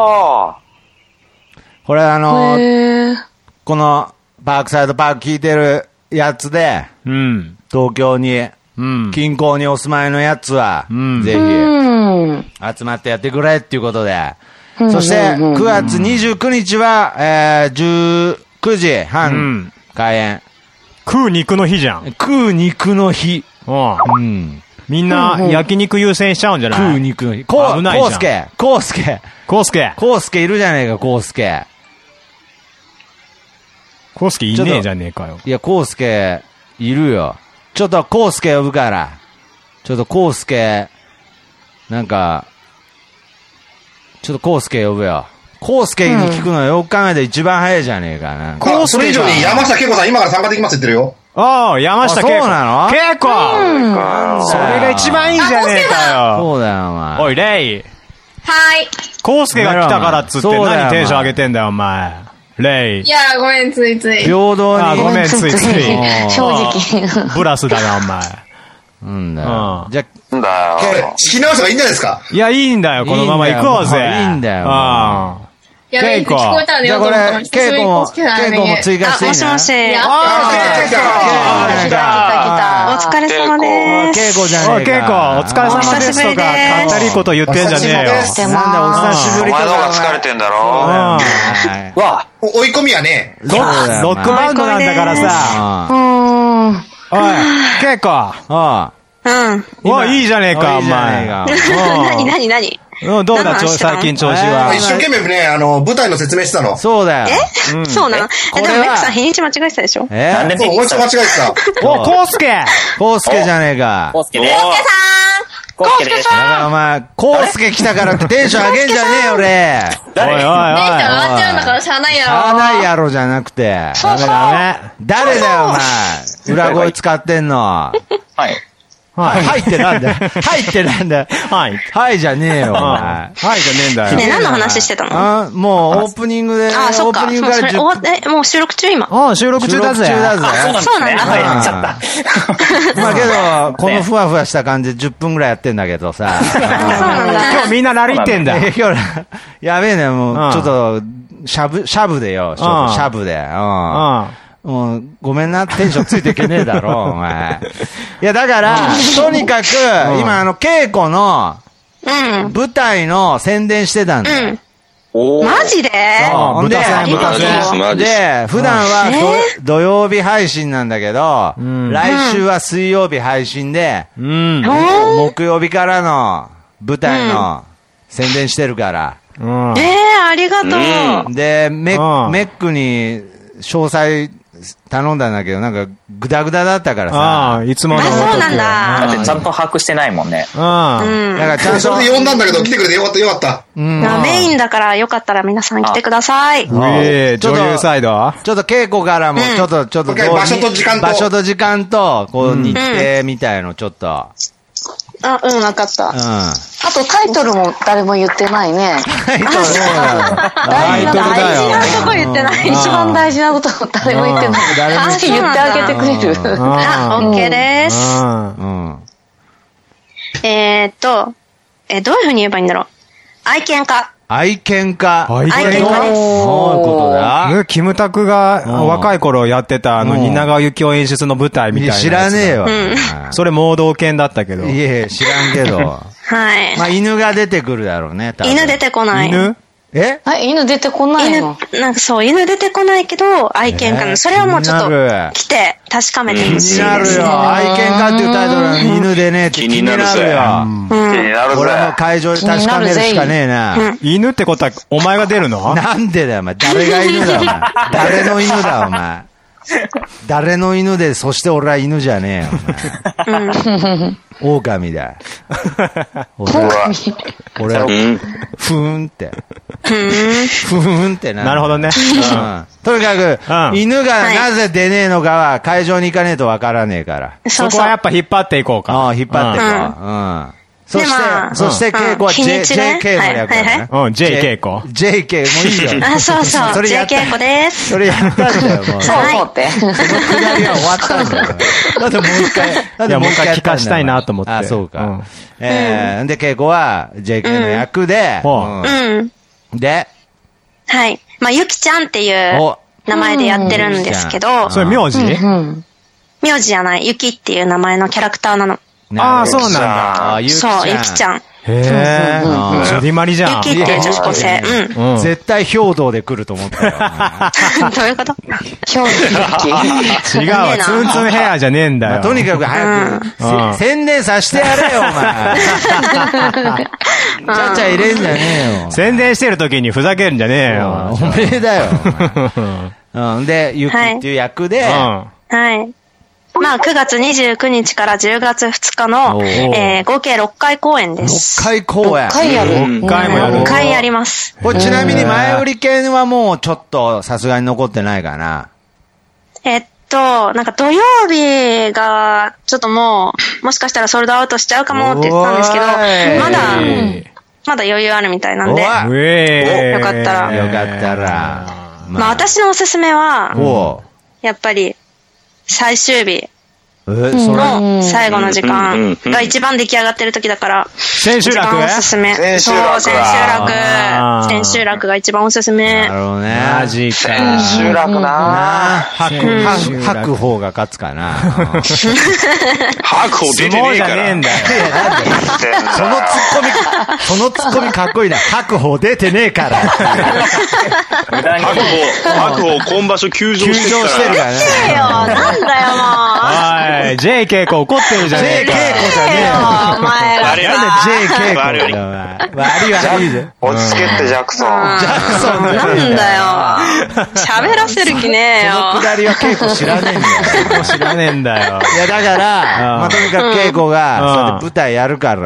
[SPEAKER 1] これあのー、このパークサイドパーク聞いてるやつで、うん、東京に、うん、近郊にお住まいのやつは、うん、ぜひ、うん、集まってやってくれっていうことで、うん、そしてくがつにじゅうくにちは、えー、じゅうくじはん開演。
[SPEAKER 2] 食う肉の日じゃん。
[SPEAKER 1] 食う肉の日。
[SPEAKER 2] うん。みんな焼肉優先しちゃうんじゃない？
[SPEAKER 1] 食う肉の日。こう、こうすけ。こうすけ。
[SPEAKER 2] こうすけ。
[SPEAKER 1] こうすけいるじゃねえか、こうすけ。
[SPEAKER 2] こうすけいねえじゃねえかよ。
[SPEAKER 1] いや、こうすけいるよ。ちょっとこうすけ呼ぶから。ちょっとこうすけ、なんか、ちょっとこうすけ呼ぶよ。コウスケに聞くのよく考えて一番早いじゃねえかな。
[SPEAKER 6] コウスケそれ以上に山下恵子さん今から参加できますって言ってるよ。
[SPEAKER 2] ああ、山下恵子。
[SPEAKER 1] そうなの？
[SPEAKER 2] 恵子！それが一番いいじゃねえかよ。
[SPEAKER 1] そうだよ、お前。
[SPEAKER 2] おい、レイ。
[SPEAKER 3] はい。
[SPEAKER 2] コウスケが来たからっつって何テンション上げてんだよ、お前。レイ。
[SPEAKER 3] いや、ごめん、ついつい。
[SPEAKER 1] 平等に。
[SPEAKER 2] あ、ごめん、ついつい。
[SPEAKER 5] 正直。
[SPEAKER 2] ブラスだよ、お前。
[SPEAKER 1] うんだよ。じゃ、
[SPEAKER 6] なんだよ。仕切り直した方がいいんじゃないですか？
[SPEAKER 2] いや、いいんだよ、このまま行こうぜ。
[SPEAKER 1] いいんだよ。
[SPEAKER 3] ああ。やべえ、聞こえたんだよ。
[SPEAKER 1] じゃあこれ、ケイコも、ケイコも追加していい？
[SPEAKER 5] もしもし。
[SPEAKER 3] あ
[SPEAKER 5] あ、来た来た。お疲れ様です。
[SPEAKER 1] ケイコじゃねえか。
[SPEAKER 2] ケイコ、お疲れ様ですとか、かったりこと言ってんじゃねえよ。
[SPEAKER 1] なんだ、お久しぶりとか。
[SPEAKER 4] お前の方が疲れてんだろ。
[SPEAKER 6] わ、追い込みはね、
[SPEAKER 2] ロックバンドなんだからさ。おい、ケイコ。
[SPEAKER 5] うん。
[SPEAKER 2] おい、いいじゃねえか、お前。
[SPEAKER 5] 何何何
[SPEAKER 2] うん、どうだ、最近調子は。
[SPEAKER 6] 一生懸命ね、あの、舞台の説明してたの。
[SPEAKER 1] そうだよ。
[SPEAKER 5] えそうなの？え、でもメックさん日にち間違えてたでしょ？
[SPEAKER 1] え
[SPEAKER 6] なんでそう、もう一度間違えて
[SPEAKER 2] た。お、コウスケ
[SPEAKER 1] コウスケじゃねえか。
[SPEAKER 3] コウスケです。
[SPEAKER 5] コウスケさんコウスケさん
[SPEAKER 1] だからお前、コウスケ来たからってテンション上げんじゃねえよ、俺。おいおいおい。
[SPEAKER 3] テンション上がっちゃうんだからしゃあないやろ。
[SPEAKER 1] しゃあないやろじゃなくて。
[SPEAKER 5] そうそう。
[SPEAKER 1] 誰だよ、お前。裏声使ってんの。
[SPEAKER 4] はい。
[SPEAKER 1] はい。はいってなんだよ。はいってなんだよ。はい。はいじゃねえよ、お前。はい
[SPEAKER 2] じゃねえんだよ。
[SPEAKER 5] ね、何の話してたの？
[SPEAKER 1] あ、もうオープニングで、オープニングからじゅっぷん。
[SPEAKER 5] え、もう収録中今。
[SPEAKER 2] ああ、収録中だぜ。
[SPEAKER 1] 収録中だぜ。
[SPEAKER 5] そうなんだ。
[SPEAKER 4] やっちゃった。
[SPEAKER 1] まあけど、このふわふわした感じでじゅっぷんぐらいやってんだけどさ。
[SPEAKER 5] そうなんだ。
[SPEAKER 2] 今日みんなラリってんだ。
[SPEAKER 1] 今日、やべえね、もう、ちょっと、しゃぶ、しゃぶでよ、ちょっとしゃぶで。うん。もう、ごめんな、テンションついていけねえだろ、お前。いや、だから、とにかく、今、あの、稽古の、舞台の宣伝してたんだよ。
[SPEAKER 5] マジで？
[SPEAKER 1] そう。で、で、普段は土曜日配信なんだけど、来週は水曜日配信で、木曜日からの舞台の宣伝してるから。
[SPEAKER 5] ええ、ありがとう。
[SPEAKER 1] で、メックに詳細、頼んだんだけど、なんか、ぐだぐだだったからさ。
[SPEAKER 2] ああ、いつもの。
[SPEAKER 5] あ、そうなんだ。
[SPEAKER 7] だってちゃんと把握してないもんね。
[SPEAKER 2] うん。だ
[SPEAKER 6] からちゃんと。それで呼んだんだけど、来てくれてよかった、よかった。
[SPEAKER 5] うん。メインだから、よかったら皆さん来てください。
[SPEAKER 2] ええ、女優サイド
[SPEAKER 1] ちょっと稽古からも、ちょっと、ちょっと、
[SPEAKER 6] 場所と時間と。
[SPEAKER 1] 場所と時間と、こう、日程みたいの、ちょっと。
[SPEAKER 5] あ、うん、わかった。うん。あとタイトルも誰も言ってないね。
[SPEAKER 1] タイトルそうなの。
[SPEAKER 5] タイトルだよ。大事なとこ言ってない。一番大事なことを誰も言ってない。誰も言ってあげてくれる。あ、オッケーです。うん。えーっと、え、どういうふうに言えばいいんだろう。愛犬家。
[SPEAKER 1] 愛犬家。
[SPEAKER 2] 愛犬家です。
[SPEAKER 1] どういうことだ？
[SPEAKER 2] キムタクが若い頃やってた、あの、蜷川幸雄演出の舞台みたいな。
[SPEAKER 1] 知らねえよ。
[SPEAKER 2] それ盲導犬だったけど。
[SPEAKER 1] いえ、知らんけど。
[SPEAKER 5] はい。
[SPEAKER 1] まあ、犬が出てくるだろうね、
[SPEAKER 5] 犬出てこない。
[SPEAKER 2] 犬
[SPEAKER 1] え
[SPEAKER 5] あ、犬出てこないの？なんかそう、犬出てこないけど、愛犬家の。それはもうちょっと来て確かめてほしいです。
[SPEAKER 1] 気になるよ。愛犬家っていうタイトルは犬でねえって気になるよ。気になるぜ。俺も会場で確かめるしかねえな。
[SPEAKER 2] 犬ってことは、お前が出るの？
[SPEAKER 1] なんでだよ、お前。誰が犬だよ、お前。誰の犬だ、お前。誰の犬で、そして俺は犬じゃねえよ、お前。狼だ。俺は、俺は、ふーんって。ふーんってな。
[SPEAKER 2] なるほどね。
[SPEAKER 1] とにかく、犬がなぜ出ねえのかは会場に行かねえとわからねえから。
[SPEAKER 2] そこはやっぱ引っ張っていこうか。
[SPEAKER 1] ああ、引っ張っていこう。うん。そして、そして、稽古は ジェイケー の略だね。
[SPEAKER 2] うん、ジェイケー 子。
[SPEAKER 1] ジェイケー、もういいよ。
[SPEAKER 5] あ、そうそう、ジェイケー 子です。
[SPEAKER 1] それやったんだよ、もう。
[SPEAKER 5] そうそうって。
[SPEAKER 1] そのくだりは終わったんだよ。だってもう一回、
[SPEAKER 2] いや、もう一回聞かしたいなと思って。
[SPEAKER 1] あ、そうか。えー、で、稽古は ジェイケー の役で、
[SPEAKER 5] うん。
[SPEAKER 1] で、
[SPEAKER 5] はい。まあ、ゆきちゃんっていう名前でやってるんですけど。
[SPEAKER 2] それ名字？
[SPEAKER 5] 名字じゃない。ゆきっていう名前のキャラクターなの。
[SPEAKER 2] ああ、そうなんだ。
[SPEAKER 5] そう、ゆきちゃん。
[SPEAKER 2] へぇー。ジョディマリじゃん。
[SPEAKER 5] ゆきっていう女子高生。
[SPEAKER 1] うん。絶対兵道で来ると思ったよ。
[SPEAKER 5] どういうこと兵道
[SPEAKER 2] 違うわ。ツンツンヘアじゃねえんだよ。
[SPEAKER 1] とにかく早く、宣伝させてやれよ、お前。ちゃちゃ入れんじゃねえよ。
[SPEAKER 2] 宣伝してる時にふざけるんじゃねえよ。
[SPEAKER 1] おめえだよ。うん。で、ゆきっていう役で、
[SPEAKER 5] はい。まあ、くがつにじゅうくにちからじゅうがつふつかの、えー、合計ろっかい公演です。
[SPEAKER 1] ろっかい公演。
[SPEAKER 5] ろっかいやる。
[SPEAKER 2] ろっかいもやる。
[SPEAKER 5] ろっかいやります。
[SPEAKER 1] これちなみに前売り券はもうちょっとさすがに残ってないかな。
[SPEAKER 5] えっと、なんか土曜日が、ちょっともう、もしかしたらソールドアウトしちゃうかもって言ってたんですけど、まだ、まだ余裕あるみたいなんで、よかったら。
[SPEAKER 1] よかったら。
[SPEAKER 5] まあ私のおすすめは、やっぱり、最終日の最後の時間が一番出来上がってる時だから、
[SPEAKER 2] 千秋楽
[SPEAKER 5] おすすめ。そう、千秋楽。千秋楽が一番おすすめ。
[SPEAKER 1] なるほどね。
[SPEAKER 2] マジか。
[SPEAKER 7] 千秋楽な
[SPEAKER 1] 吐く方が勝つかな。
[SPEAKER 4] 吐く方出てねえから。
[SPEAKER 2] ねえんだよ。
[SPEAKER 1] そのツッコミ、そのツッコミかっこいいな。吐く方出てねえから。吐
[SPEAKER 4] く方、今場所休場してるからね。
[SPEAKER 5] なんだよ、もう。
[SPEAKER 2] はい。ジェイケー 子怒ってるじゃねえか。
[SPEAKER 1] ジェイケー 子じゃねえよ。
[SPEAKER 5] お前ら。
[SPEAKER 1] なんで ジェイケー 子だよ。悪い悪いで。
[SPEAKER 7] 落ち着けってジャクソン。
[SPEAKER 1] ジャクソン
[SPEAKER 5] なんだよ。喋らせる気ねえよ。
[SPEAKER 1] そのくだりは稽古知らねえんだよ。
[SPEAKER 2] 知らねえんだよ。
[SPEAKER 1] いや、だから、まあ、とにかく稽古が、そうやって舞台やるから、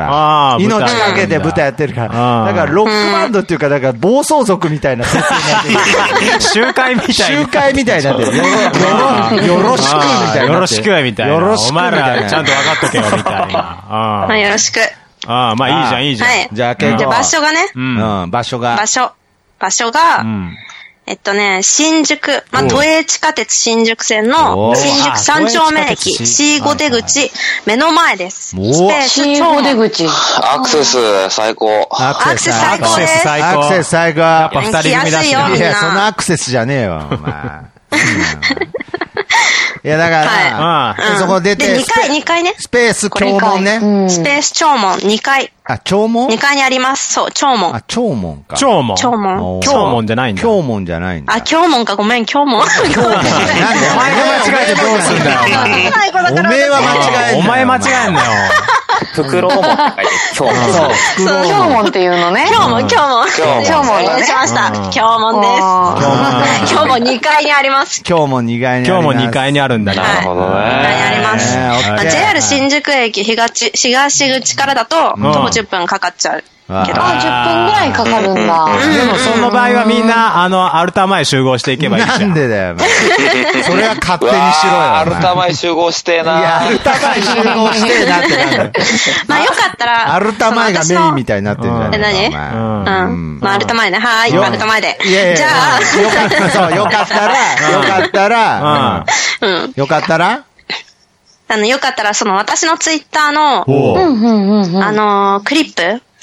[SPEAKER 1] 命かけて舞台やってるから、だからロックバンドっていうか、だから暴走族みたいな設定になってる。
[SPEAKER 2] 集会みたいな。
[SPEAKER 1] 集会みたいになってる。よろしくみたいな。
[SPEAKER 2] よろしくみたいな。
[SPEAKER 1] よろしくみたいな。
[SPEAKER 2] お前らちゃんと分かっとけよみたいな。
[SPEAKER 5] まあよろしく。
[SPEAKER 2] ああ、まあいいじゃんいいじゃん。
[SPEAKER 5] はい。
[SPEAKER 1] じゃあ、じ
[SPEAKER 5] ゃあ場所がね。
[SPEAKER 1] うん、場所が。
[SPEAKER 5] 場所。場所が、えっとね、新宿、まあ、都営地下鉄新宿線の新宿三丁目駅 シーご 出口目の前です。スペース シーご 出口。
[SPEAKER 7] アクセス最高。
[SPEAKER 5] アクセス最高です。
[SPEAKER 1] アクセス最高。や
[SPEAKER 2] っぱ二人組だし。
[SPEAKER 5] いや、
[SPEAKER 1] そのアクセスじゃねえわ、お前。いや、だから、そこ出て、
[SPEAKER 5] で、にかい、にかいね。
[SPEAKER 1] スペース長門ね。
[SPEAKER 5] スペース長門、にかい。
[SPEAKER 1] あ、長門 ?に
[SPEAKER 5] 階にあります。そう、長門。
[SPEAKER 1] あ、長門か。
[SPEAKER 2] 長門。
[SPEAKER 5] 長門。
[SPEAKER 2] 長門じゃないんだ。
[SPEAKER 1] 長門じゃないんだ。
[SPEAKER 5] あ、長門か、ごめん、長門。
[SPEAKER 1] 長門。なんでお前が間違えてどうすんだよ。お前は間違えんだよ。
[SPEAKER 2] お前間違えんだよ。
[SPEAKER 7] 袋門って書いて、今日
[SPEAKER 5] も。そう、今日門っていうのね。今日門、今日門。今日門。お願いしました。今日門です。今日門にかいにあります。
[SPEAKER 1] 今日もにかいにあります。
[SPEAKER 2] 今日もにかいにあるんだな。
[SPEAKER 7] なるほどね。
[SPEAKER 5] にかいにあります。ジェイアール 新宿駅東、東口からだと、徒歩じゅっぷんかかっちゃう。けど、あ、じゅっぷんぐらいかかるんだ。
[SPEAKER 2] でもその場合はみんな、あの、アルタ前集合していけばいいじゃん。
[SPEAKER 1] なんでだよ。それは勝手にしろよ。
[SPEAKER 7] アルタ前集合してえな。
[SPEAKER 1] いや、アルタ前集合してえなってなんだよ。
[SPEAKER 5] まあよかったら。
[SPEAKER 1] アルタ前がメインみたいになってるじゃん。
[SPEAKER 5] え、何？うん。まあアルタ前ね。はーい、アルタ前で。じゃあ。
[SPEAKER 1] よかった、そう、よかったら、よかったら、うん。よかったらあ
[SPEAKER 5] の、よかったら、その私のツイッターの、あの、クリップ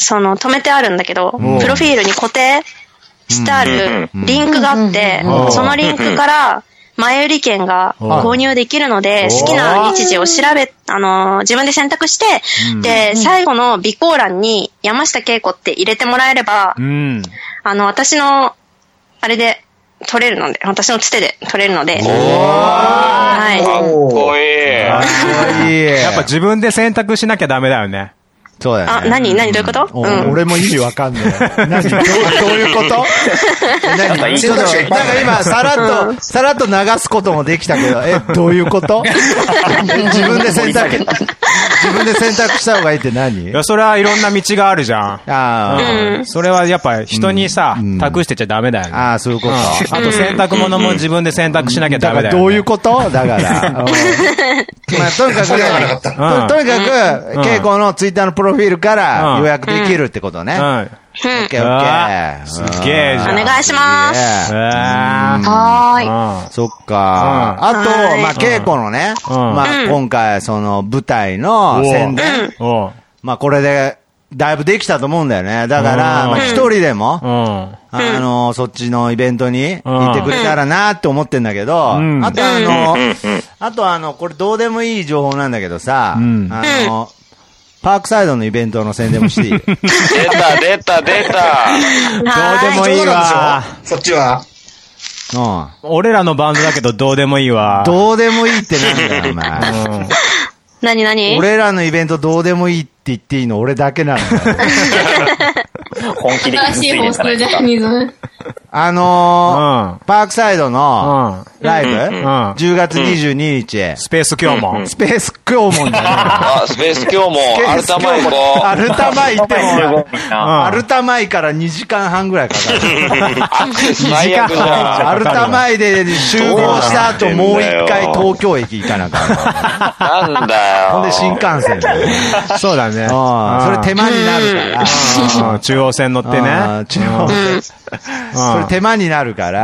[SPEAKER 5] その、止めてあるんだけど、プロフィールに固定してあるリンクがあって、そのリンクから前売り券が購入できるので、好きな日時を調べ、あの、自分で選択して、で、最後の備考欄に山下恵子って入れてもらえれば、あの、私の、あれで、取れるので、私のつてで取れるので。
[SPEAKER 7] はい。かっこいい。
[SPEAKER 2] かっこいい。やっぱ自分で選択しなきゃダメだよね。
[SPEAKER 1] そうだよね。
[SPEAKER 5] あ、何何どういうこと？
[SPEAKER 1] 俺も意味わかんない。何どういうこと何なんか今、さらっと、さらっと流すこともできたけど、え、どういうこと自分で選択、自分で選択した方がいいって何？
[SPEAKER 2] いや、それはいろんな道があるじゃん。あ
[SPEAKER 1] あ。
[SPEAKER 2] それはやっぱ人にさ、託してちゃダメだよね。
[SPEAKER 1] ああ、そういうこと。
[SPEAKER 2] あと洗濯物も自分で選択しなきゃダメだよね。
[SPEAKER 1] どういうことだから。まあ、とにかく、とにかく、恵子のツイッターのプロフィールから予約できるってことね。オッケーオッケー。
[SPEAKER 2] すげえじゃん。
[SPEAKER 5] お願いします。
[SPEAKER 3] はーい。
[SPEAKER 1] そっか。あと、まあ、恵子のね、まあ、今回、その、舞台の宣伝。まあ、これで、だいぶできたと思うんだよね。だから、まあ、一人でも、あの、そっちのイベントに行ってくれたらなって思ってんだけど、あとあの、あとあの、これどうでもいい情報なんだけどさ、あの、パークサイドのイベントの宣伝もしていい？
[SPEAKER 7] 出た、出た、出た。
[SPEAKER 2] どうでもいいわ。
[SPEAKER 6] そっちは
[SPEAKER 2] うん。俺らのバンドだけどどうでもいいわ。
[SPEAKER 1] どうでもいいってなんだよ、お前。
[SPEAKER 5] 何何？
[SPEAKER 1] 俺らのイベントどうでもいいって言っていいの俺だけなんだよ。
[SPEAKER 7] 本気で
[SPEAKER 3] 新しい方式のジャニーズ。
[SPEAKER 1] あのー、パークサイドのライブ、じゅうがつにじゅうににち、
[SPEAKER 2] スペース今日も。
[SPEAKER 1] スペース今日もんだね。
[SPEAKER 7] あ、スペース今日も、アルタ前行こう。
[SPEAKER 1] アルタ前行っても、アルタ前からにじかんはんぐらいかかる。
[SPEAKER 7] アクセス最悪じゃん。
[SPEAKER 1] アルタ前で集合した後もう一回東京駅行かなかった。
[SPEAKER 7] なんだよ。
[SPEAKER 1] ほんで新幹線で。
[SPEAKER 2] そうだね。
[SPEAKER 1] それ手間になるから。
[SPEAKER 2] 中央線乗ってね。
[SPEAKER 1] 中央線。それ手間になるから、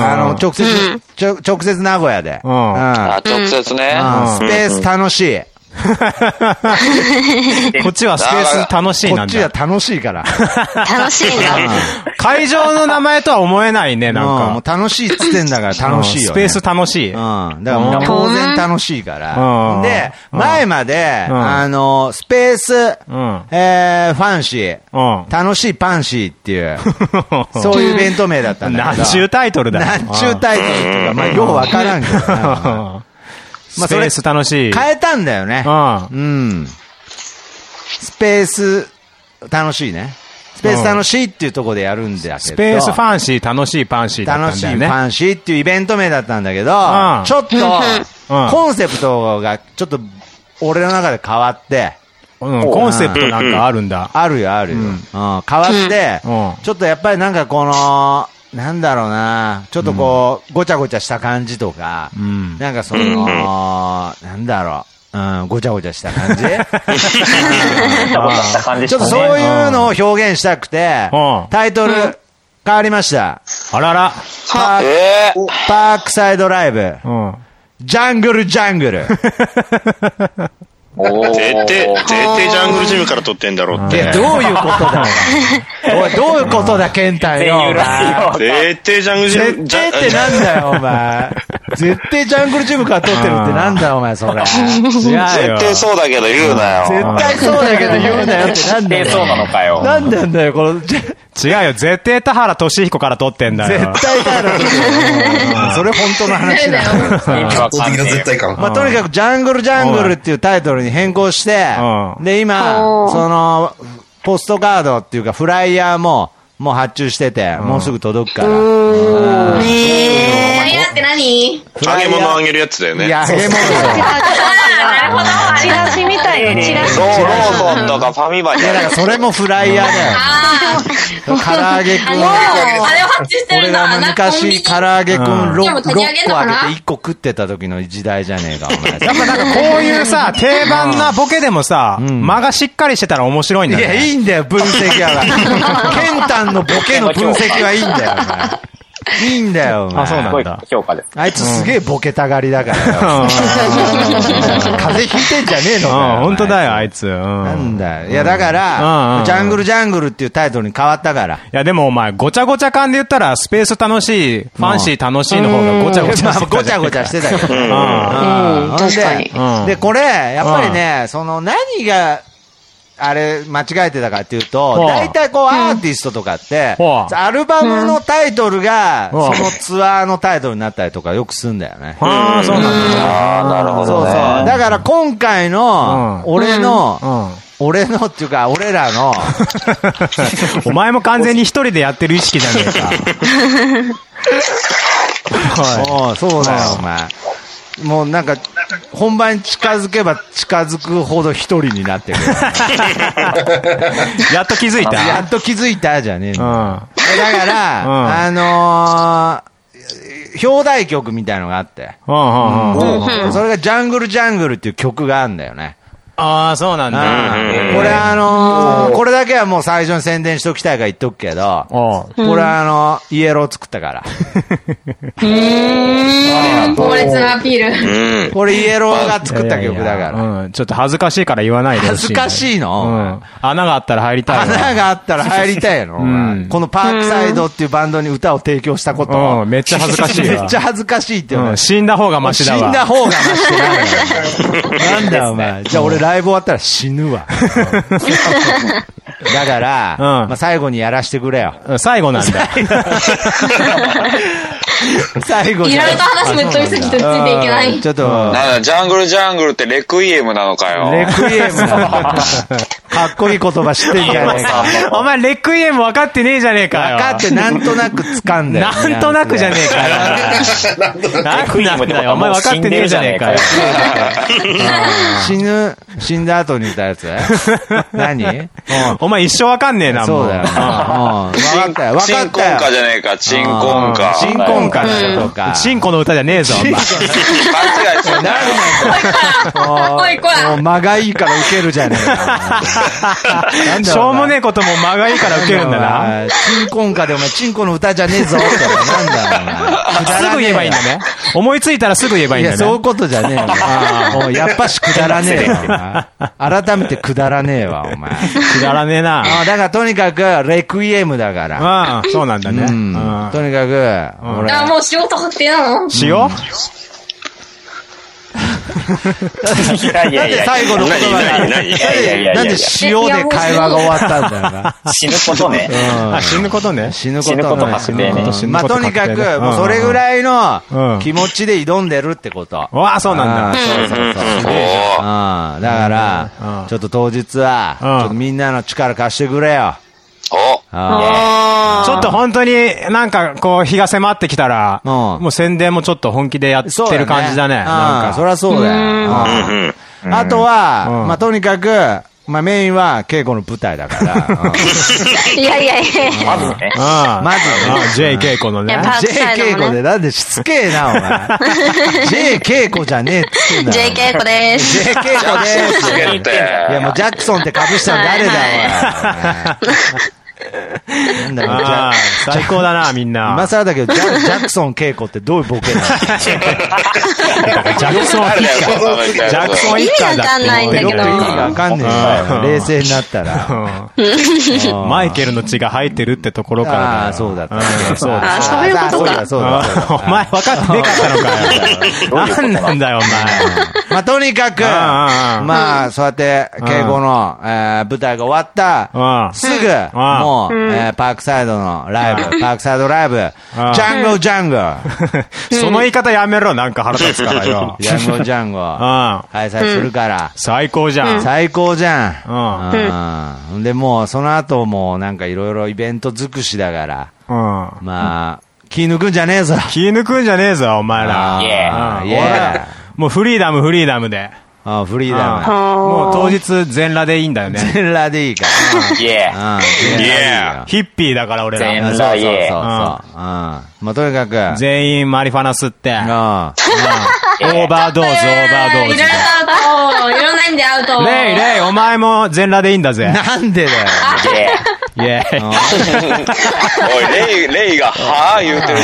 [SPEAKER 1] あの、直接、直接名古屋で。
[SPEAKER 7] あ、直接ね。
[SPEAKER 1] スペース楽しい。
[SPEAKER 2] こっちはスペース楽しいなんだ。
[SPEAKER 1] こっちは楽しいから。
[SPEAKER 5] 楽しいな。
[SPEAKER 2] 会場の名前とは思えないね、なんか。
[SPEAKER 1] もう楽しいっつってんだから楽しいよ。
[SPEAKER 2] スペース楽しい。
[SPEAKER 1] うん。だからもう当然楽しいから。で、前まで、あの、スペース、えファンシー、楽しいパンシーっていう、そういうイベント名だったんだけど。
[SPEAKER 2] なんちゅうタイトルだよ。
[SPEAKER 1] なんちゅうタイトルっていうか、まあ、ようわからんけど。
[SPEAKER 2] スペース楽しい。
[SPEAKER 1] 変えたんだよね。うん。スペース楽しいね。スペース楽しいっていうところでやるんだけど。
[SPEAKER 2] スペースファンシー楽しいパンシーだったんだよね。
[SPEAKER 1] 楽しいパンシーっていうイベント名だったんだけど、ちょっと、コンセプトがちょっと俺の中で変わって、
[SPEAKER 2] うん、コンセプトなんかあるんだ。
[SPEAKER 1] あるよ、あるよ。うん、変わって、ちょっとやっぱりなんかこの、なんだろうな、ちょっとこう、ごちゃごちゃした感じとか、なんかその、なんだろう、うん、ごちゃごちゃした感じちょっとそういうのを表現したくて、タイトル変わりました。
[SPEAKER 2] あらら。
[SPEAKER 1] パーク、パークサイドライブ。ジャングルジャングル。
[SPEAKER 4] 絶対、絶対ジャングルジムから撮ってんだろうって。
[SPEAKER 1] どういうことだよ。おい、どういうことだ、ケンタよ。
[SPEAKER 4] 絶対ジャングルジム。
[SPEAKER 1] 絶対ってなんだよ、お前。絶対ジャングルジムから撮ってるってなんだよ、お前、それ。
[SPEAKER 7] 絶対そうだけど言うなよ。
[SPEAKER 1] 絶対そうだけど言うなよってなんだよ。
[SPEAKER 7] 絶対そうなのかよ。
[SPEAKER 1] なんなんだよ、この。
[SPEAKER 2] 違うよ、絶対田原俊彦から撮ってんだよ。
[SPEAKER 1] 絶対田原俊彦。それ本当の話だよ。
[SPEAKER 6] 絶対感。
[SPEAKER 1] まあ、とにかくジャングルジャングルっていうタイトルに変更して、で、今、その、ポストカードっていうか、フライヤーも、もう発注してて、もうすぐ届くから。
[SPEAKER 3] フライヤーって何？
[SPEAKER 4] 揚げ物あげるやつだよね。
[SPEAKER 1] いや、揚げ物だよ。
[SPEAKER 3] なるほど。
[SPEAKER 5] チラシみたいなチラシ。
[SPEAKER 7] ローソンとかファミマに。
[SPEAKER 1] いや、だからそれもフライヤーだよ。唐揚げくん。
[SPEAKER 3] あれを発注してるんだ。
[SPEAKER 1] 俺が昔、唐揚げくんろっこ開けていっこ食ってた時の時代じゃねえか、お前。
[SPEAKER 2] やっぱなんかこういうさ、定番なボケでもさ、間がしっかりしてたら面白いんだよ。
[SPEAKER 1] いや、いいんだよ、分析は。ケンタンのボケの分析はいいんだよ、お前。 いいんだよ、お前。
[SPEAKER 2] あ、そうなんだ。
[SPEAKER 8] 評価です。
[SPEAKER 1] あいつすげえボケたがりだからよ。風邪ひいてんじゃねえのかよ。
[SPEAKER 2] 本当だよ、あいつ。
[SPEAKER 1] なんだよ。いや、だから、ジャングルジャングルっていうタイトルに変わったから。い
[SPEAKER 2] や、でもお前、ごちゃごちゃ感で言ったら、スペース楽しい、ファンシー楽しいの方がごちゃごちゃしてた。
[SPEAKER 1] ごちゃごちゃしてたけど。
[SPEAKER 5] 確かに。
[SPEAKER 1] で、これ、やっぱりね、その、何が、あれ、間違えてたかっていうと、大体こう、アーティストとかって、アルバムのタイトルが、そのツアーのタイトルになったりとかよくすんだよね。
[SPEAKER 2] ああ、そうなんだ。
[SPEAKER 8] ああ、なるほど。
[SPEAKER 1] そうそう。だから今回の、俺の、俺のっていうか、俺らの、
[SPEAKER 2] お前も完全に一人でやってる意識じゃねえか。
[SPEAKER 1] はい。そうだよ、お前。もうなんか、本番に近づけば近づくほど一人になってる。
[SPEAKER 2] やっと気づいた
[SPEAKER 1] やっと気づいたじゃねえの。だから、あのー、表題曲みたいのがあって、それがジャングルジャングルっていう曲があるんだよね。
[SPEAKER 2] ああ、そうなんだ。
[SPEAKER 1] これあのー、これだけはもう最初に宣伝しときたいから言っとくけど、これあの、イエロー作ったから。
[SPEAKER 3] うーん。強烈なアピー
[SPEAKER 1] ル。これイエローが作った曲だから。
[SPEAKER 2] ちょっと恥ずかしいから言わないでほしい。
[SPEAKER 1] 恥ずかしいの
[SPEAKER 2] 穴があったら入りたい。
[SPEAKER 1] 穴があったら入りたいのこのパークサイドっていうバンドに歌を提供したこと。
[SPEAKER 2] めっちゃ恥ずかしい。
[SPEAKER 1] めっちゃ恥ずかしいっていう
[SPEAKER 2] 死んだ方がマシだわ。
[SPEAKER 1] 死んだ方がマシだ。なんだお前。じゃあ俺ライブ終わったら死ぬわ。だから、まあ最後にやらしてくれよ。
[SPEAKER 2] 最後なんだ。
[SPEAKER 3] 最後に。いろいろと話も飛びすぎてついていけない。
[SPEAKER 1] ちょっと。
[SPEAKER 7] なんだ、ジャングルジャングルってレクイエムなのかよ。
[SPEAKER 1] レクイエムなのか。かっこいい言葉知ってんじゃねえか。
[SPEAKER 2] お前レクイエム分かってねえじゃねえかよ。
[SPEAKER 1] 分かってなんとなく掴んで。
[SPEAKER 2] なんとなくじゃねえかよ。
[SPEAKER 8] レクイエムって
[SPEAKER 2] お前分かってねえじゃねえかよ。
[SPEAKER 1] 死ぬ、死んだ後にいたやつ何
[SPEAKER 2] お前一生分かんねえな、
[SPEAKER 1] もう。そうだよ。分かったよ。分かったよ。
[SPEAKER 7] チンコンカじゃねえか、チンコンカ。
[SPEAKER 1] チンコンカとか。
[SPEAKER 2] チンコの歌じゃねえぞ、お前。
[SPEAKER 7] 間違えちゃった。
[SPEAKER 3] おいこら。
[SPEAKER 1] もう間がいいからウケるじゃねえか。
[SPEAKER 2] しょうもねえことも間がいいからウケるんだな。
[SPEAKER 1] チンコンカでお前チンコの歌じゃねえぞって。なんだ
[SPEAKER 2] すぐ言えばいいんだね。思いついたらすぐ言えばいいんだね。
[SPEAKER 1] いや、そういうことじゃねえよ。やっぱしくだらねえわ。改めてくだらねえわ、お前。
[SPEAKER 2] くだらねえな。
[SPEAKER 1] だからとにかく、レクイエムだから。
[SPEAKER 2] ああ、そうなんだね。
[SPEAKER 1] とにかく、
[SPEAKER 3] 俺。あ、もう塩とかってやの
[SPEAKER 2] 塩
[SPEAKER 8] いやいやいや。
[SPEAKER 1] 最後の言葉が。なんで塩で会話が終わったんだよな。
[SPEAKER 8] 死ぬことね。
[SPEAKER 2] 死ぬことね。
[SPEAKER 1] 死ぬこと。
[SPEAKER 8] 死ぬこと確定ね。
[SPEAKER 1] まあとにかく、もうそれぐらいの気持ちで挑んでるってこと。
[SPEAKER 2] わあ、そうなんだ。
[SPEAKER 1] そうそうそう。だから、ちょっと当日は、ちょっとみんなの力貸してくれよ。
[SPEAKER 7] お
[SPEAKER 2] ちょっと本当になんかこう日が迫ってきたら、もう宣伝もちょっと本気でやってる感じだね。なんか。
[SPEAKER 1] そりゃそうだよ。あとは、まあとにかく、まあメインは稽古の舞台だから。
[SPEAKER 5] いやいやいや。
[SPEAKER 8] まずね。
[SPEAKER 1] まずね。
[SPEAKER 2] ジェイ 稽古のね。
[SPEAKER 1] ジェイ 稽古でなんでしつけえな、お前。ジェイ 稽古じゃねえっつってんだ。
[SPEAKER 5] ジェイ 稽古です。
[SPEAKER 1] ジェイ 稽古です。いやもうジャクソンって被したの誰だ、おい。なんだよ、
[SPEAKER 2] あ最高だな、みんな。
[SPEAKER 1] 今更だけど、ジャ、ジャクソン稽古ってどういうボケなの？
[SPEAKER 2] ジャクソン一家。ジャクソン一家だって。
[SPEAKER 5] 意味わかんないんだけど。
[SPEAKER 1] 意味わかんねえよ。冷静になったら。
[SPEAKER 2] マイケルの血が入ってるってところからだ。
[SPEAKER 1] ああ、そうだった。
[SPEAKER 5] そうだ。そういうことか。
[SPEAKER 1] そうだ、そうだ。
[SPEAKER 2] お前分かってねえかったのかよ。なんなんだよ、お前。
[SPEAKER 1] まあ、とにかく、まあ、そうやって、稽古の舞台が終わった、すぐ、もう、えー、パークサイドのライブ、パークサイドライブ、ジャンゴジャンゴ。
[SPEAKER 2] その言い方やめろ、なんか腹立つからよ。
[SPEAKER 1] ジャンゴジャンゴ。開催するから。
[SPEAKER 2] 最高じゃん。
[SPEAKER 1] 最高じゃん。で、もう、その後も、なんかいろいろイベント尽くしだから。まあ、気抜くんじゃねえぞ。
[SPEAKER 2] 気抜くんじゃねえぞ、お前ら。
[SPEAKER 1] イェー。
[SPEAKER 2] もうフリーダム、フリーダムで。
[SPEAKER 1] ああ、フリーダム。
[SPEAKER 2] もう当日全裸でいいんだよね。
[SPEAKER 1] 全裸でいいから。
[SPEAKER 8] イェー。
[SPEAKER 7] イェ
[SPEAKER 2] ー。ヒッピーだから俺ら。
[SPEAKER 8] 全裸イェー。
[SPEAKER 1] そうそうそう。まあとにかく。
[SPEAKER 2] 全員マリファナ吸って。オーバードーズ、オーバードーズ。
[SPEAKER 3] いろいろアウト。いろんな意味でアウト。
[SPEAKER 2] レイ、レイ、お前も全裸でいいんだぜ。
[SPEAKER 1] なんでだよ。
[SPEAKER 2] イェーイ。
[SPEAKER 4] おい、レイ、レイが、はぁ言うてる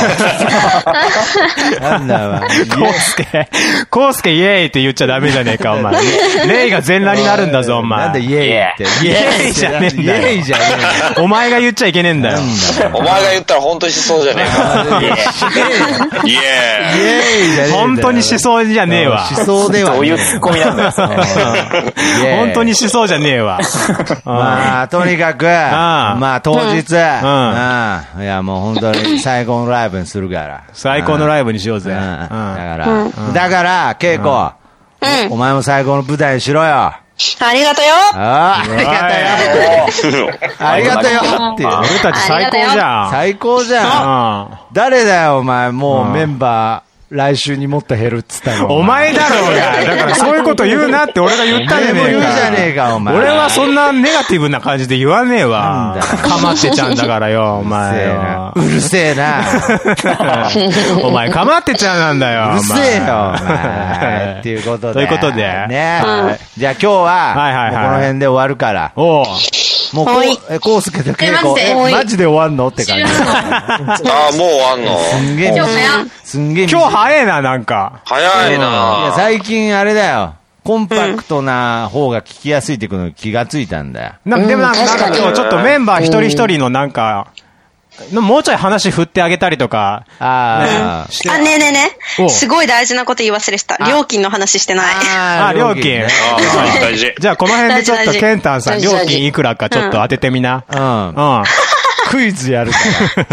[SPEAKER 1] じゃん。なんだわ。
[SPEAKER 2] コウスケ、コウスケイェーイって言っちゃダメじゃねえか、お前。レイが全裸になるんだぞ、お前。
[SPEAKER 1] なんでイェーイって。
[SPEAKER 2] イェーイじゃねえんだよ。
[SPEAKER 1] イェーイじゃねえんだよ。
[SPEAKER 2] お前が言っちゃいけねえんだよ。
[SPEAKER 4] お前が言ったら本当にしそうじゃねえか。イエーイ。イエ
[SPEAKER 1] ーイじゃねえ。
[SPEAKER 2] 本当にしそうじゃねえわ。
[SPEAKER 1] しそうでは。
[SPEAKER 8] どういうツッコミなんだよ。
[SPEAKER 2] 本当にしそうじゃねえわ。
[SPEAKER 1] まあ、とにかく、まあ、当日、いや、もう本当に最高のライブにするから。
[SPEAKER 2] 最高のライブにしようぜ。だ
[SPEAKER 1] から、だから、ケイコ、お前も最高の舞台にしろよ。
[SPEAKER 5] ありがとよ。
[SPEAKER 1] ああ、ありがとよ。ありがとよっていう。
[SPEAKER 2] 俺たち最高じゃん。
[SPEAKER 1] 最高じゃん。誰だよ、お前。もうメンバー。来週にもっと減るっつったの。
[SPEAKER 2] お前だろうが。だからそういうこと言うなって俺が言ったじゃねえか。
[SPEAKER 1] 言うじゃねえか、お前。
[SPEAKER 2] 俺はそんなネガティブな感じで言わねえわ。かまってちゃんだからよ、お前よ。
[SPEAKER 1] うるせえな。
[SPEAKER 2] お前かまってちゃんなんだよ。
[SPEAKER 1] うるせえよ、お前。っていうことで。
[SPEAKER 2] ということで。
[SPEAKER 1] ね。じゃあ今日は、この辺で終わるから。
[SPEAKER 2] おう。
[SPEAKER 1] もう、こう、こうすけと結構、え、マジで終わんのって感じ。
[SPEAKER 4] ああ、もう終わんの。
[SPEAKER 1] すんげえ、すんげえ。
[SPEAKER 2] 今日早いな、なんか。
[SPEAKER 4] 早いな。いや、
[SPEAKER 1] 最近あれだよ。コンパクトな方が聞きやすいってことに気がついたんだよ。
[SPEAKER 2] でもなんか今日ちょっとメンバー一人一人のなんか、もうちょい話振ってあげたりとか。
[SPEAKER 5] ああ。あ、ねえねえねえ。すごい大事なこと言い忘れした。料金の話してない。
[SPEAKER 2] あ、料金。
[SPEAKER 4] 大事。
[SPEAKER 2] じゃあこの辺でちょっとケンタンさん料金いくらかちょっと当ててみな。うん。うん。
[SPEAKER 1] クイズやるから。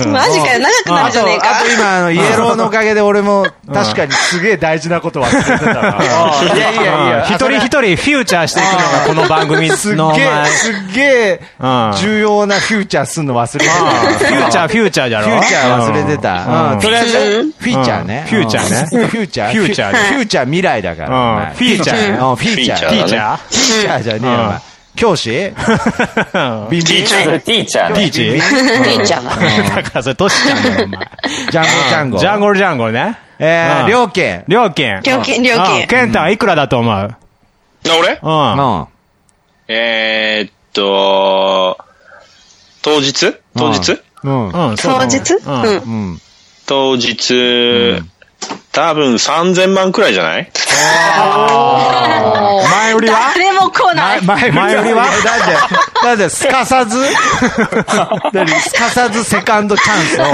[SPEAKER 5] マジかよ、長くなるじゃねえか。
[SPEAKER 1] あと今、あの、イエローのおかげで俺も確かにすげえ大事なこと忘れてたな。
[SPEAKER 2] いやいやいや。一人一人フューチャーしていくのがこの番組の。
[SPEAKER 1] すっげえ、すっげえ、重要なフューチャーすんの忘れてた。
[SPEAKER 2] フューチャー、フューチャーじゃろ。
[SPEAKER 1] フューチャー忘れてた。うん。とりあえず、フィーチャーね。
[SPEAKER 2] フューチャーね。
[SPEAKER 1] フューチャー
[SPEAKER 2] フューチャー。
[SPEAKER 1] フューチャー未来だから。
[SPEAKER 2] フィーチャー。
[SPEAKER 1] フィーチャー。
[SPEAKER 2] フィーチャー。
[SPEAKER 1] フィーチャーじゃねえよ。教師
[SPEAKER 8] ティーチャー。ティーチャー。
[SPEAKER 2] ティーチャー。
[SPEAKER 5] ティーチャー。
[SPEAKER 2] だからそれトシちゃんだよ、お前。
[SPEAKER 1] ジャンゴジャンゴ。
[SPEAKER 2] ジャンゴルジャンゴルね。
[SPEAKER 1] えー、料金。
[SPEAKER 2] 料金。
[SPEAKER 5] 料金、料金。
[SPEAKER 2] ケンタはいくらだと思う？
[SPEAKER 4] 俺？
[SPEAKER 2] うん。
[SPEAKER 4] えーっと、当日？当日？
[SPEAKER 1] うん。
[SPEAKER 5] 当日？うん。
[SPEAKER 4] 当日、多分さんぜんまんくらいじゃない？
[SPEAKER 2] 前売りは？
[SPEAKER 5] 誰も来ない。
[SPEAKER 2] 前売りは？
[SPEAKER 1] なんで、なんで、すかさずすかさずセカンドチャンスの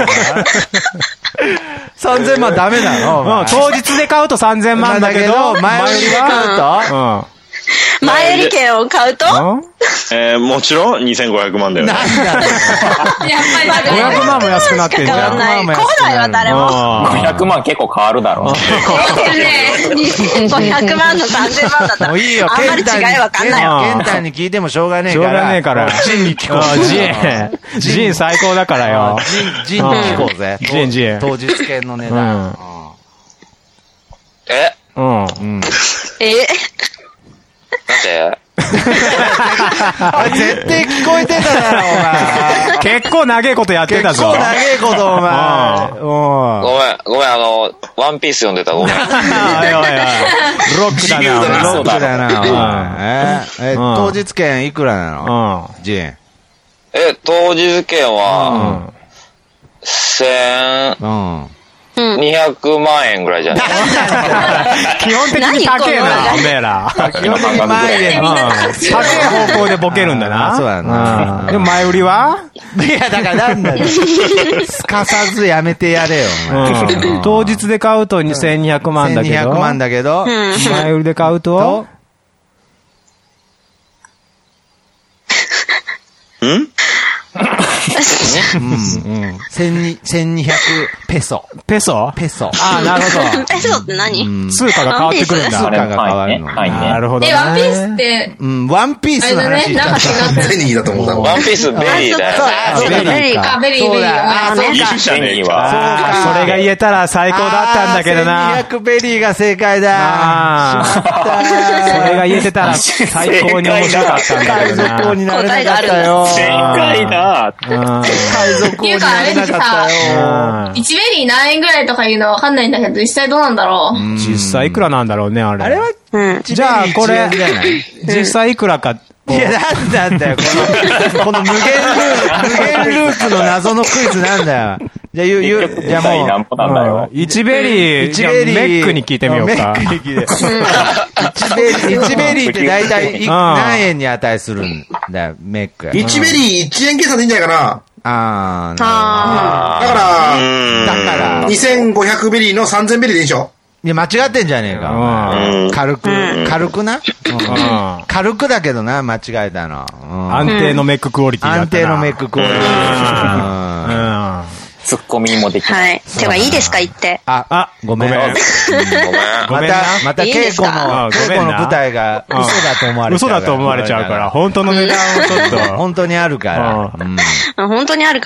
[SPEAKER 1] さんぜんまんダメなの？
[SPEAKER 2] 当日で買うとさんぜんまんだけど、前売りで買うと？
[SPEAKER 5] 前売り券を買うと
[SPEAKER 4] えー、もちろんにせんごひゃくまんだよね。
[SPEAKER 5] やっぱり
[SPEAKER 2] ごひゃくまんも安くなってんじゃん。
[SPEAKER 5] 来ないわ、誰も。
[SPEAKER 8] ごひゃくまん結構変わるだろう。
[SPEAKER 5] ごひゃくまんのさんぜんまんだったら。
[SPEAKER 1] もういいよ、
[SPEAKER 5] あんまり違いわかんないよ。
[SPEAKER 1] ケンタンに聞いてもしょうがねえ
[SPEAKER 2] から。しょうがねえから。
[SPEAKER 1] ジンに聞こう。
[SPEAKER 2] ジン。ジン最高だからよ。
[SPEAKER 1] ジンに聞こうぜ。
[SPEAKER 2] ジン、ジン。
[SPEAKER 1] 当日券の値段。
[SPEAKER 4] え
[SPEAKER 2] うん。
[SPEAKER 5] え
[SPEAKER 4] なんで
[SPEAKER 1] 絶対聞こえてただろ、お前。
[SPEAKER 2] 結構長いことやってたぞ。
[SPEAKER 1] 結構長いこと、お前。
[SPEAKER 4] ごめん、ごめん、あの、ワンピース読んでた、ごめん。
[SPEAKER 2] おいおいおい。ロックだな、
[SPEAKER 1] ロックだな、おい。え、当日券いくらなの？ジン。
[SPEAKER 4] え、当日券は、千、にひゃくまんえんぐらいじゃない？
[SPEAKER 2] 基本的に高えな、おめえら。
[SPEAKER 1] 基本的に前で。
[SPEAKER 2] 高い方向でボケるんだな。
[SPEAKER 1] そうだな。
[SPEAKER 2] でも前売りはい
[SPEAKER 1] や、だからなんだよ。すかさずやめてやれよ、
[SPEAKER 2] 当日で買うとにせんにひゃくまんだけど。
[SPEAKER 1] せんにひゃくまんだけど。
[SPEAKER 2] 前売りで買うと
[SPEAKER 4] ん
[SPEAKER 1] 千二百ペソ。
[SPEAKER 2] ペソ
[SPEAKER 1] ペソ。
[SPEAKER 2] ああ、なるほど。
[SPEAKER 5] ペソって何？
[SPEAKER 2] 通貨が変わってくるんだ。
[SPEAKER 1] 通貨が変わるの。
[SPEAKER 2] なるほど。
[SPEAKER 3] え、ワンピースって、
[SPEAKER 1] うん、ワンピースの話。
[SPEAKER 3] なんか
[SPEAKER 6] ベリーだと思った
[SPEAKER 4] ワンピースベリーだよ。
[SPEAKER 5] ベリーか。ベリー、ベリー。
[SPEAKER 1] あ、そうか。
[SPEAKER 4] ベリー
[SPEAKER 2] は。それが言えたら最高だったんだけどな。
[SPEAKER 1] 千二百ベリーが正解だ。
[SPEAKER 2] それが言えてたら最高に面白かったんだけどな。
[SPEAKER 1] 最高になれなかったよ。
[SPEAKER 8] 正解だ。
[SPEAKER 1] 海賊王になれなかったよ。
[SPEAKER 3] いちベリー何円ぐらいとかいうのわかんないんだけど、実際どうなんだろう。
[SPEAKER 2] 実際いくらなんだろうね、あれ。
[SPEAKER 1] あれは、
[SPEAKER 2] じゃあこれ、実際いくらか
[SPEAKER 1] いや、なんなんだよ、この、この無限ループ、無限ループの謎のクイズなんだよ。じゃあ、ゆ、ゆ、じゃあも
[SPEAKER 2] う、一ベリー、一ベリー、メックに聞いてみようか。メックに聞いて。
[SPEAKER 1] 一ベリー、一ベリーって大体何円に値するんだよ、メック。
[SPEAKER 6] 一ベリーいちえん計算でいいんじゃないかな。
[SPEAKER 1] あー、
[SPEAKER 6] なるほど。だから、だから、にせんごひゃくベリーのさんぜんベリーでいいでしょ？
[SPEAKER 1] いや、間違ってんじゃねえか。軽く、軽くな、軽くだけどな、間違えたの。
[SPEAKER 2] 安定のメッククオリティだったな。
[SPEAKER 1] 安定のメッククオリティ。
[SPEAKER 8] ツッコミもできない。
[SPEAKER 5] はい。てか、いいですか、言って。
[SPEAKER 1] あ、あ、ごめん。ごめん。また、また、稽古の、稽古の舞台が嘘だと思われちゃう。
[SPEAKER 2] 嘘だと思われちゃうから、本当の値段をちょっと。
[SPEAKER 1] 本当にあるから。
[SPEAKER 5] 本当にあるから。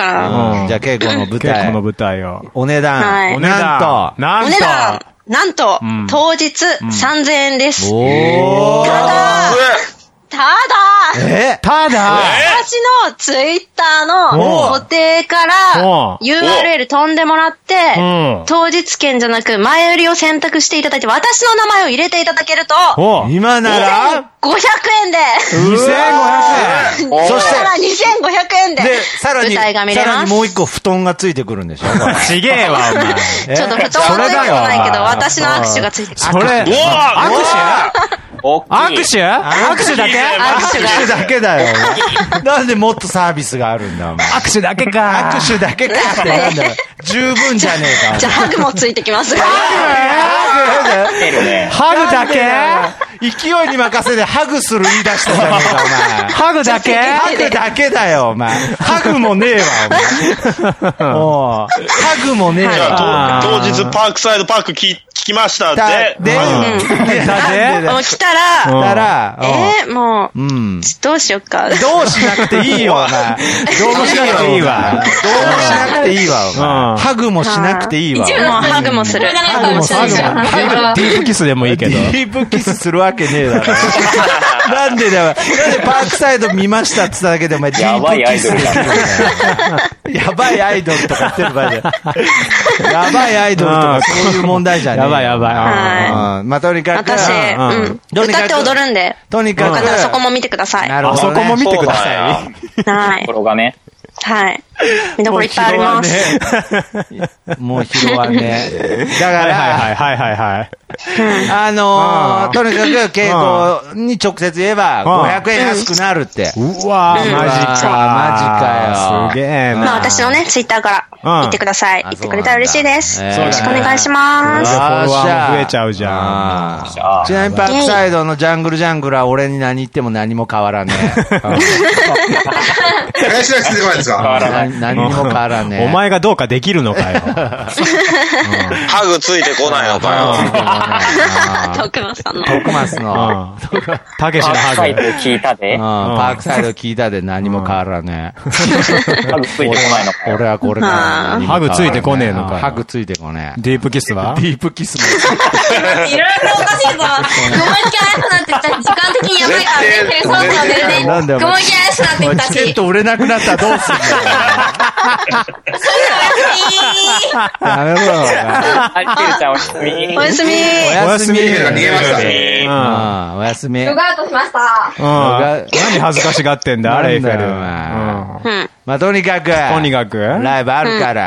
[SPEAKER 1] じゃあ、稽古の舞台。
[SPEAKER 2] 稽古の舞台を。
[SPEAKER 1] お値段。
[SPEAKER 5] はい。
[SPEAKER 1] なんと。
[SPEAKER 2] なんと。
[SPEAKER 5] なんと、当日さんぜんえんです。
[SPEAKER 1] おー。
[SPEAKER 5] ただ、ただ、
[SPEAKER 1] え
[SPEAKER 2] ただ、
[SPEAKER 5] 私のツイッターの固定から ユーアールエル 飛んでもらって、当日券じゃなく前売りを選択していただいて、私の名前を入れていただけると、
[SPEAKER 1] 今なら
[SPEAKER 5] ごひゃくえんで、
[SPEAKER 2] にせんごひゃくえん
[SPEAKER 1] そして、
[SPEAKER 5] にせんごひゃくえんで、
[SPEAKER 1] で、さらに、
[SPEAKER 5] 舞台が見れます。
[SPEAKER 1] さらにもう一個布団がついてくるんでしょ
[SPEAKER 2] ちげえわ、お前。
[SPEAKER 5] ちょっと布団はついてこないけど、私の握手がついてくる。
[SPEAKER 2] それ、握手握手握手だけ
[SPEAKER 1] 握手だけだよ。なんでもっとサービスがあるんだ、お前。
[SPEAKER 2] 握手だけか。
[SPEAKER 1] 握手だけかってなんだよ。十分じゃねえか。
[SPEAKER 5] じゃあ、ハグもついてきます。ハ
[SPEAKER 2] グハグだけ
[SPEAKER 1] 勢いに任せてハグする言い出したじゃねえか、お前。
[SPEAKER 2] ハグだけ
[SPEAKER 1] ハグだけだよ、お前。ハグもねえわ、お前。もう、ハグもねえわ。
[SPEAKER 4] 当日パークサイドパーク聞きましたって。
[SPEAKER 1] で、で、
[SPEAKER 5] もう来たら、
[SPEAKER 1] 来たら、
[SPEAKER 5] え、もう、どうしよっか。
[SPEAKER 1] どうしなくていいよ、お前。どうもしなくていいわ。どうもしなくていいわ、お前。ハグもしなくていいわ。
[SPEAKER 5] もうハグもする。
[SPEAKER 1] ハグもする。
[SPEAKER 2] ディープキスでもいいけど。
[SPEAKER 1] ディープキスするわけねえだろ。なんでだよ。なんでパークサイド見ましたって言っただけでお前ディープキスできるんだよ。やばいアイドルとか言ってる場合じゃ。やばいアイドルとかそういう問題じゃねえ。
[SPEAKER 2] やばいやばい。
[SPEAKER 1] まあ、とにかく。
[SPEAKER 5] 私、うん。歌って踊るんで。
[SPEAKER 1] とにかく。
[SPEAKER 5] よかったらそこも見てください。
[SPEAKER 1] なるほど。
[SPEAKER 2] そこも見てください。
[SPEAKER 5] はい。
[SPEAKER 8] ところがね。
[SPEAKER 5] はい。見どころいっぱいあります。
[SPEAKER 1] もう拾わね。だから、
[SPEAKER 2] はいはいはいはい。
[SPEAKER 1] あのー、とにかく稽古に直接言えばごひゃくえん安くなるって。
[SPEAKER 2] うわー、マジか。
[SPEAKER 1] マジかよ。
[SPEAKER 2] すげえな。
[SPEAKER 5] まあ私のね、ツイッターから言ってください。言ってくれたら嬉しいです。よろしくお願いします。
[SPEAKER 2] フォロワーも増えちゃうじゃん。
[SPEAKER 1] ちなみにパークサイドのジャングルジャングルは俺に何言っても何も変わらねえ。
[SPEAKER 6] 林田来てこないですか？
[SPEAKER 1] 何にも変わらねえ。
[SPEAKER 2] お前がどうかできるのかよ。
[SPEAKER 4] ハグついてこないのか
[SPEAKER 5] よ。徳松さんの。
[SPEAKER 1] 徳松の。
[SPEAKER 2] たけしのハグ。
[SPEAKER 8] パークサイド聞いたで。
[SPEAKER 1] パークサイド聞いたで何も変わらねえ。
[SPEAKER 8] ハグついてこないのか。
[SPEAKER 1] 俺はこれから。
[SPEAKER 2] ハグついてこねえのか。
[SPEAKER 1] ハグついてこねえ。
[SPEAKER 2] ディープキスは
[SPEAKER 1] ディープキスも。
[SPEAKER 3] いろいろおかしいぞ。雲行き怪しくなってきたし、時間的にやばいからね。そろそろ出るね。雲行き怪しくなってきたし。
[SPEAKER 1] チケット売れなくなったらどうすんだよ。やめろよ。
[SPEAKER 8] ありけるちゃんおやすみ。
[SPEAKER 5] おやすみ。
[SPEAKER 1] おやすみ。
[SPEAKER 6] 逃げました。
[SPEAKER 1] おやすみ。
[SPEAKER 3] ヨガートしました。
[SPEAKER 2] 何恥ずかしがってんだ、あれ、エフェル。
[SPEAKER 1] まあ、とにかく。
[SPEAKER 2] とにかく。
[SPEAKER 1] ライブあるから。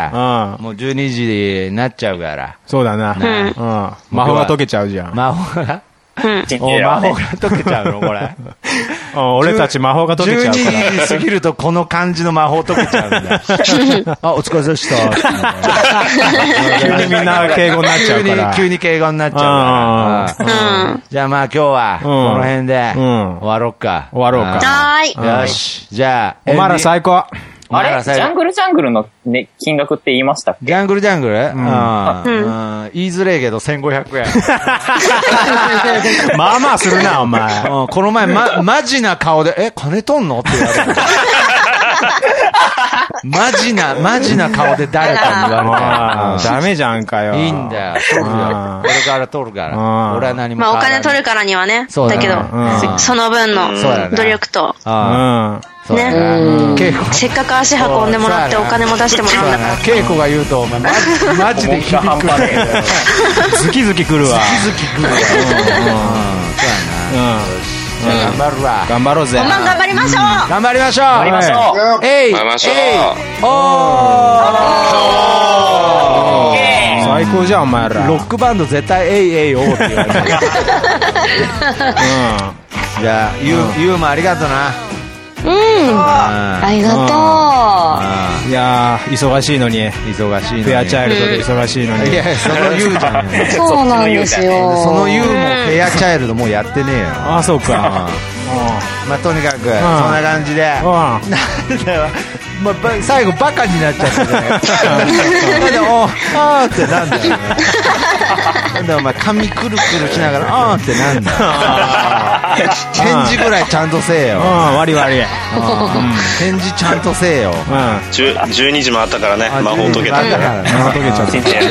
[SPEAKER 1] もうじゅうにじになっちゃうから。
[SPEAKER 2] そうだな。魔法が解けちゃうじゃん。
[SPEAKER 1] 魔法が
[SPEAKER 8] お
[SPEAKER 1] 魔法が解けちゃうのこれ。
[SPEAKER 2] 俺たち魔法が解けちゃうから。
[SPEAKER 1] じゅうにじ過ぎるとこの感じの魔法解けちゃうんだ。あ、お疲れ様でした。
[SPEAKER 2] 急にみんな敬語になっちゃうから。
[SPEAKER 1] 急に敬語になっちゃうから。じゃあまあ今日はこの辺で終わろうか。
[SPEAKER 2] 終わろうか。
[SPEAKER 5] はーい。
[SPEAKER 1] よし。じゃあ。
[SPEAKER 2] お前ら最高。
[SPEAKER 8] あれジャングルジャングルのね、金額って言いましたっけ？
[SPEAKER 1] ジャングルジャングルうん。言いづれえけどせんごひゃくえん。
[SPEAKER 2] まあまあするな、お前。
[SPEAKER 1] この前、ま、マジな顔で、え、金取んのって言われた。マジな、マジな顔で誰かに言われた。
[SPEAKER 2] ダメじゃんかよ。
[SPEAKER 1] いいんだよ。取るよ。これから取るから。俺は何も。
[SPEAKER 5] まあお金取るからにはね。だけど、その分の努力と。ね。せっかく足運んでもらってお金も出してもらうんだから。
[SPEAKER 1] 稽古が言うと、お前、マジで響く。
[SPEAKER 2] ズキズキ来るわ。
[SPEAKER 1] ズキズキ来るわ。そうやな。 頑張るわ。
[SPEAKER 2] 頑張ろうぜ。
[SPEAKER 5] 本番頑張りましょう。
[SPEAKER 1] 頑張りましょう。
[SPEAKER 8] 頑張りましょう。
[SPEAKER 1] えい。
[SPEAKER 4] 頑張りましょう。
[SPEAKER 1] おー。
[SPEAKER 2] 最高じゃん、お前ら。
[SPEAKER 1] ロックバンド絶対えいえいおーって言われてる。じゃあ、ゆう、ゆうもありがとな。
[SPEAKER 5] うん。ありがと
[SPEAKER 2] う。いやー、忙しいのに。
[SPEAKER 1] 忙しいのに。
[SPEAKER 2] フェアチャイルドで忙しいのに。
[SPEAKER 1] いや、そのゆうじゃん。
[SPEAKER 5] そうなんですよ。
[SPEAKER 1] そのゆうもフェアチャイルドもうやってねえよ。
[SPEAKER 2] ああ、そうか。
[SPEAKER 1] まあ、とにかく、そんな感じで。なんだよ。まあ、最後バカになっちゃってね。なんで、おあーってなんだよね。なんだお前髪くるくるしながらあーってなんだよ。返事ぐらいちゃんとせえよ。
[SPEAKER 2] 悪い悪い。
[SPEAKER 1] 返事ちゃんとせえよ。
[SPEAKER 4] じゅうにじ回ったからね、魔法解けたから。
[SPEAKER 2] 魔法解けちゃった。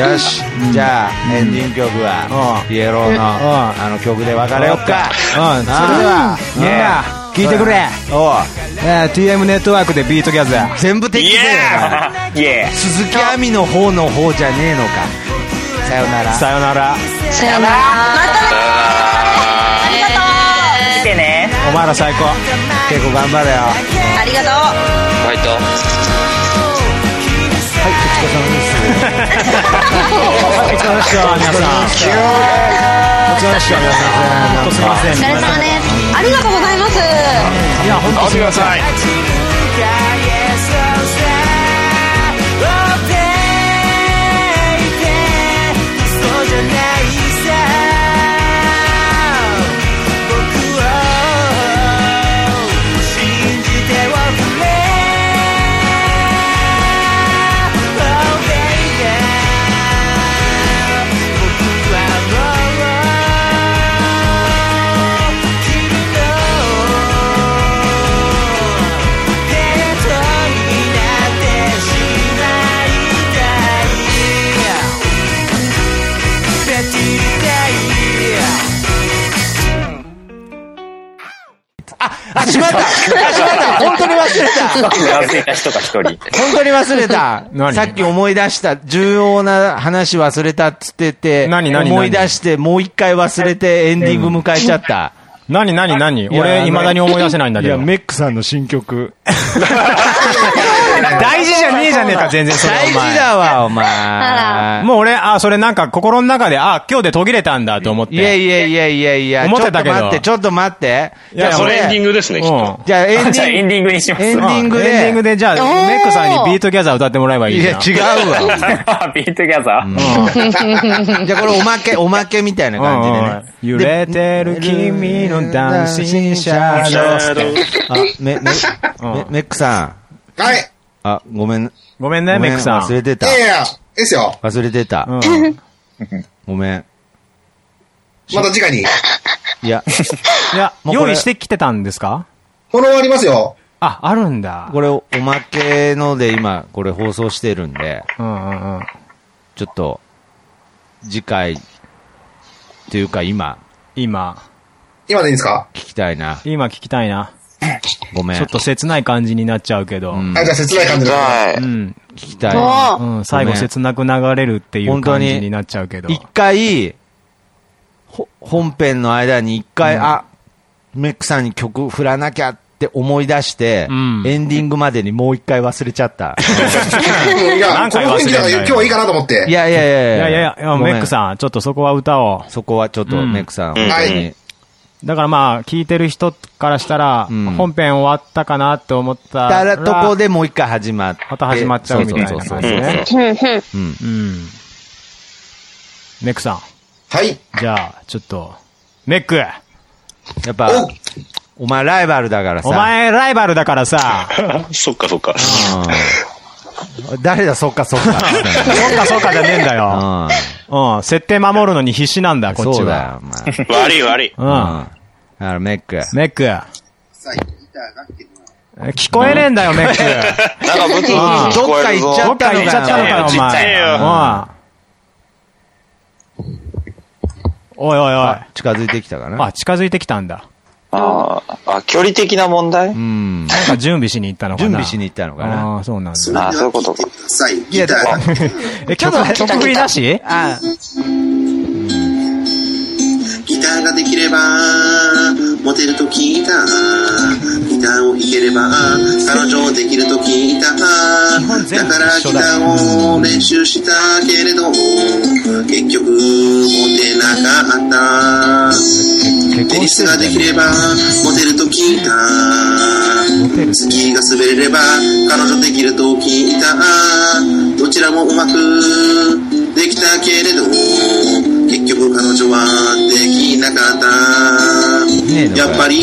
[SPEAKER 1] よし、じゃあエンディング曲はイエローのあの曲で別れよっか。
[SPEAKER 2] それではみんな聞いてくれ。おう、えー、ティーエム ネットワークでビートギャザー。
[SPEAKER 1] 全部敵せえよ。鈴木亜美の方の方じゃねえのか。さよなら。
[SPEAKER 2] さよなら。
[SPEAKER 5] さよなら。またね。ありがとう。
[SPEAKER 8] 来てね。
[SPEAKER 2] お前ら最高。
[SPEAKER 1] 結構頑張れよ。
[SPEAKER 5] ありがとう。
[SPEAKER 4] ファイト。
[SPEAKER 1] はい、お疲れ様です。
[SPEAKER 2] お疲れ様でした、皆さん。お疲れ様でした、皆さん。本当すみません。
[SPEAKER 5] お疲れ様です。ありがとうございます。
[SPEAKER 2] いや、本当すみません。
[SPEAKER 1] あ、しまったしまった本当に忘れた
[SPEAKER 8] 忘れた人が一人。
[SPEAKER 1] 本当に忘れたさっき思い出した。重要な話忘れたっつってて、何何思い出してもう一回忘れてエンディング迎えちゃった。
[SPEAKER 2] 何何何俺、未だに思い出せないんだけど。
[SPEAKER 1] いや、メックさんの新曲。
[SPEAKER 2] 大事じゃねえじゃねえか、全然それ。
[SPEAKER 1] 大事だわ、お前。
[SPEAKER 2] もう俺、あ、それなんか心の中で、あ、今日で途切れたんだと思って。
[SPEAKER 1] いやいやいやいやいや。
[SPEAKER 2] 思ってたけど。
[SPEAKER 1] ちょっと待って、ちょっと待って。
[SPEAKER 4] じゃあ、それエンディングですね、きっと。
[SPEAKER 2] じゃあ、
[SPEAKER 8] エンディングにします。
[SPEAKER 1] エンディングで。
[SPEAKER 2] エンディングで、じゃあ、メックさんにビートギャザー歌ってもらえばいいじゃん。
[SPEAKER 1] いや、違うわ。
[SPEAKER 8] ビートギャザ
[SPEAKER 1] ーじゃあ、これおまけ、おまけみたいな感じでね。
[SPEAKER 2] 揺れてる君のダンシンシャドウ。
[SPEAKER 1] あ、め、め、メックさ
[SPEAKER 6] ん。はい。
[SPEAKER 1] あ、ごめん。
[SPEAKER 2] ごめんね、メックさん。
[SPEAKER 1] 忘れてた。
[SPEAKER 6] いやいや、ですよ。
[SPEAKER 1] 忘れてた。ごめん。
[SPEAKER 6] また次回に。
[SPEAKER 1] いや。
[SPEAKER 2] いや、用意してきてたんですか？
[SPEAKER 6] このありますよ。
[SPEAKER 2] あ、あるんだ。
[SPEAKER 1] これ、おまけので今、これ放送してるんで。
[SPEAKER 2] うんうんうん。
[SPEAKER 1] ちょっと、次回、っていうか今。
[SPEAKER 2] 今。
[SPEAKER 6] 今でいいですか？
[SPEAKER 1] 聞きたいな。
[SPEAKER 2] 今聞きたいな。
[SPEAKER 1] ごめん。
[SPEAKER 2] ちょっと切ない感じになっちゃうけど。
[SPEAKER 6] うん、あ、じゃあ切ない感じで。
[SPEAKER 2] うん。
[SPEAKER 1] 聞きたい。
[SPEAKER 2] うん。最後切なく流れるっていう感じになっちゃうけど。
[SPEAKER 1] 一回、本編の間に一回、うん、あ、メックさんに曲振らなきゃって思い出して、うん、エンディングまでにもう一回忘れちゃった。
[SPEAKER 6] いや、この雰囲気だから今日はいいかなと思って。
[SPEAKER 1] いやいやいやいや。
[SPEAKER 2] いやいやいや、メックさん、ちょっとそこは歌を。
[SPEAKER 1] そこはちょっとメックさん、うん、
[SPEAKER 6] 本当に。
[SPEAKER 2] だからまあ、聞いてる人からしたら、本編終わったかなって思ったら、
[SPEAKER 1] だからとこでもう一回始まって。
[SPEAKER 2] また始まっちゃうみたいな感じですね。うん。うん。メックさん。
[SPEAKER 6] はい。
[SPEAKER 2] じゃあ、ちょっと、メック。や
[SPEAKER 1] っぱ、お前ライバルだからさ。
[SPEAKER 2] お前ライバルだからさ。
[SPEAKER 4] そっかそっか。
[SPEAKER 1] 誰だ、そっかそっか。そっ
[SPEAKER 2] かそっかじゃねえんだよ。うん。設定守るのに必死なんだ、こっちは。
[SPEAKER 4] そうだよ、悪い悪い。
[SPEAKER 2] うん。だか
[SPEAKER 1] らメック。
[SPEAKER 2] メック。聞こえねえんだよ、メック。
[SPEAKER 4] なんかブツブツ聞こえるぞ。
[SPEAKER 1] どっか行っちゃったのかよ。
[SPEAKER 2] どっか行っちゃったのかよ、お前。おいおいおい。
[SPEAKER 1] 近づいてきたかな。
[SPEAKER 2] あ、近づいてきたんだ。
[SPEAKER 4] ああ、距離的な問題？う
[SPEAKER 2] ん。なんか準備しに行ったのかな。
[SPEAKER 1] 準備しに行ったのかな。
[SPEAKER 2] ああ、そうなんだ。
[SPEAKER 4] ああ、そういうことか。
[SPEAKER 6] いや、だから。
[SPEAKER 2] え、曲、曲振りなし？
[SPEAKER 1] ああ。
[SPEAKER 6] ギターができれば、モテ
[SPEAKER 9] テると聞いた。ギターを弾ければ彼女できると聞いた。だからギターを練習したけれど結局モテなかった。テニスができればモテると聞いた。スキーが滑れれば彼女できると聞いた。どちらもうまくできたけれど結局彼女はできなかった。やっぱり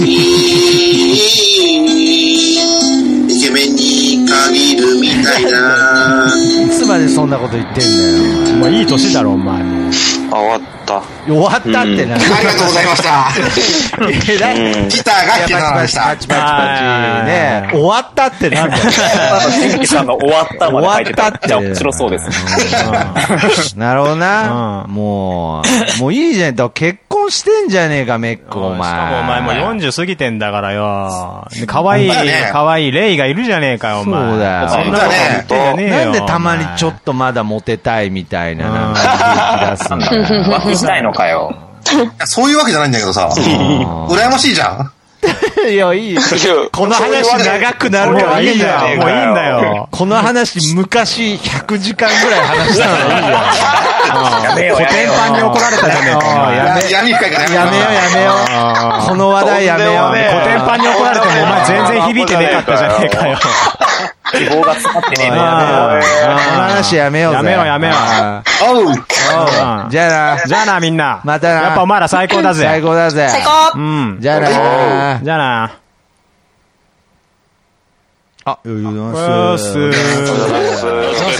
[SPEAKER 9] イケメンに限るみたいだ。
[SPEAKER 1] いつまでそんなこと言ってんだよ。
[SPEAKER 2] もういい年だろお前。
[SPEAKER 4] あ、終わった。
[SPEAKER 1] 終わったってな、うん、ありが
[SPEAKER 6] とうございました。ギターが来ました。
[SPEAKER 1] パチパチパチね。終わったってなんだよ。
[SPEAKER 8] 新規さんの終わったまで書いてた。じゃあ面白そうです。
[SPEAKER 1] なるほどな。もう、もういいじゃん。結婚してんじゃねえか、メック、お前。
[SPEAKER 2] しかもお前もうよんじゅう過ぎてんだからよ。かわいい、かわいいレイがいるじゃねえかよ、お前。
[SPEAKER 1] そうだよ。
[SPEAKER 2] そんなこと言ってんじゃねえよ。
[SPEAKER 1] なんでたまにちょっとまだモテたいみたいな、なんか出すんだよ。
[SPEAKER 8] 浮気したいのかよ。
[SPEAKER 6] そういうわけじゃないんだけどさ。羨ましいじゃん。
[SPEAKER 1] いや、いいよ。この話長くなるからいいんだよ。
[SPEAKER 2] もういいんだよ。
[SPEAKER 1] この話、昔ひゃくじかんぐらい話したのいいよ。
[SPEAKER 2] やめよう。コテンパンに怒られたじゃねえか。
[SPEAKER 6] やめ、やめよう
[SPEAKER 1] やめよう。この話題やめよう。
[SPEAKER 2] コテンパンに怒られてもお前全然響いてねえかったじゃねえかよ。
[SPEAKER 8] 希望が詰まってねえ
[SPEAKER 1] この話やめようぜ。
[SPEAKER 2] やめようやめよう。
[SPEAKER 6] おう。
[SPEAKER 1] じゃあな。
[SPEAKER 2] じゃあなみんな。
[SPEAKER 1] またな。
[SPEAKER 2] やっぱお前ら最高だぜ。
[SPEAKER 1] 最高だぜ。
[SPEAKER 5] 最高。
[SPEAKER 2] うん。
[SPEAKER 1] じゃあな。
[SPEAKER 2] じゃあな。
[SPEAKER 1] あ、余裕ます。
[SPEAKER 2] すいません。すい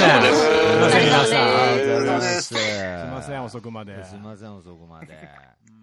[SPEAKER 2] ません皆さん。
[SPEAKER 1] すいません。
[SPEAKER 2] すいません遅くまで。
[SPEAKER 1] すいません遅くまで。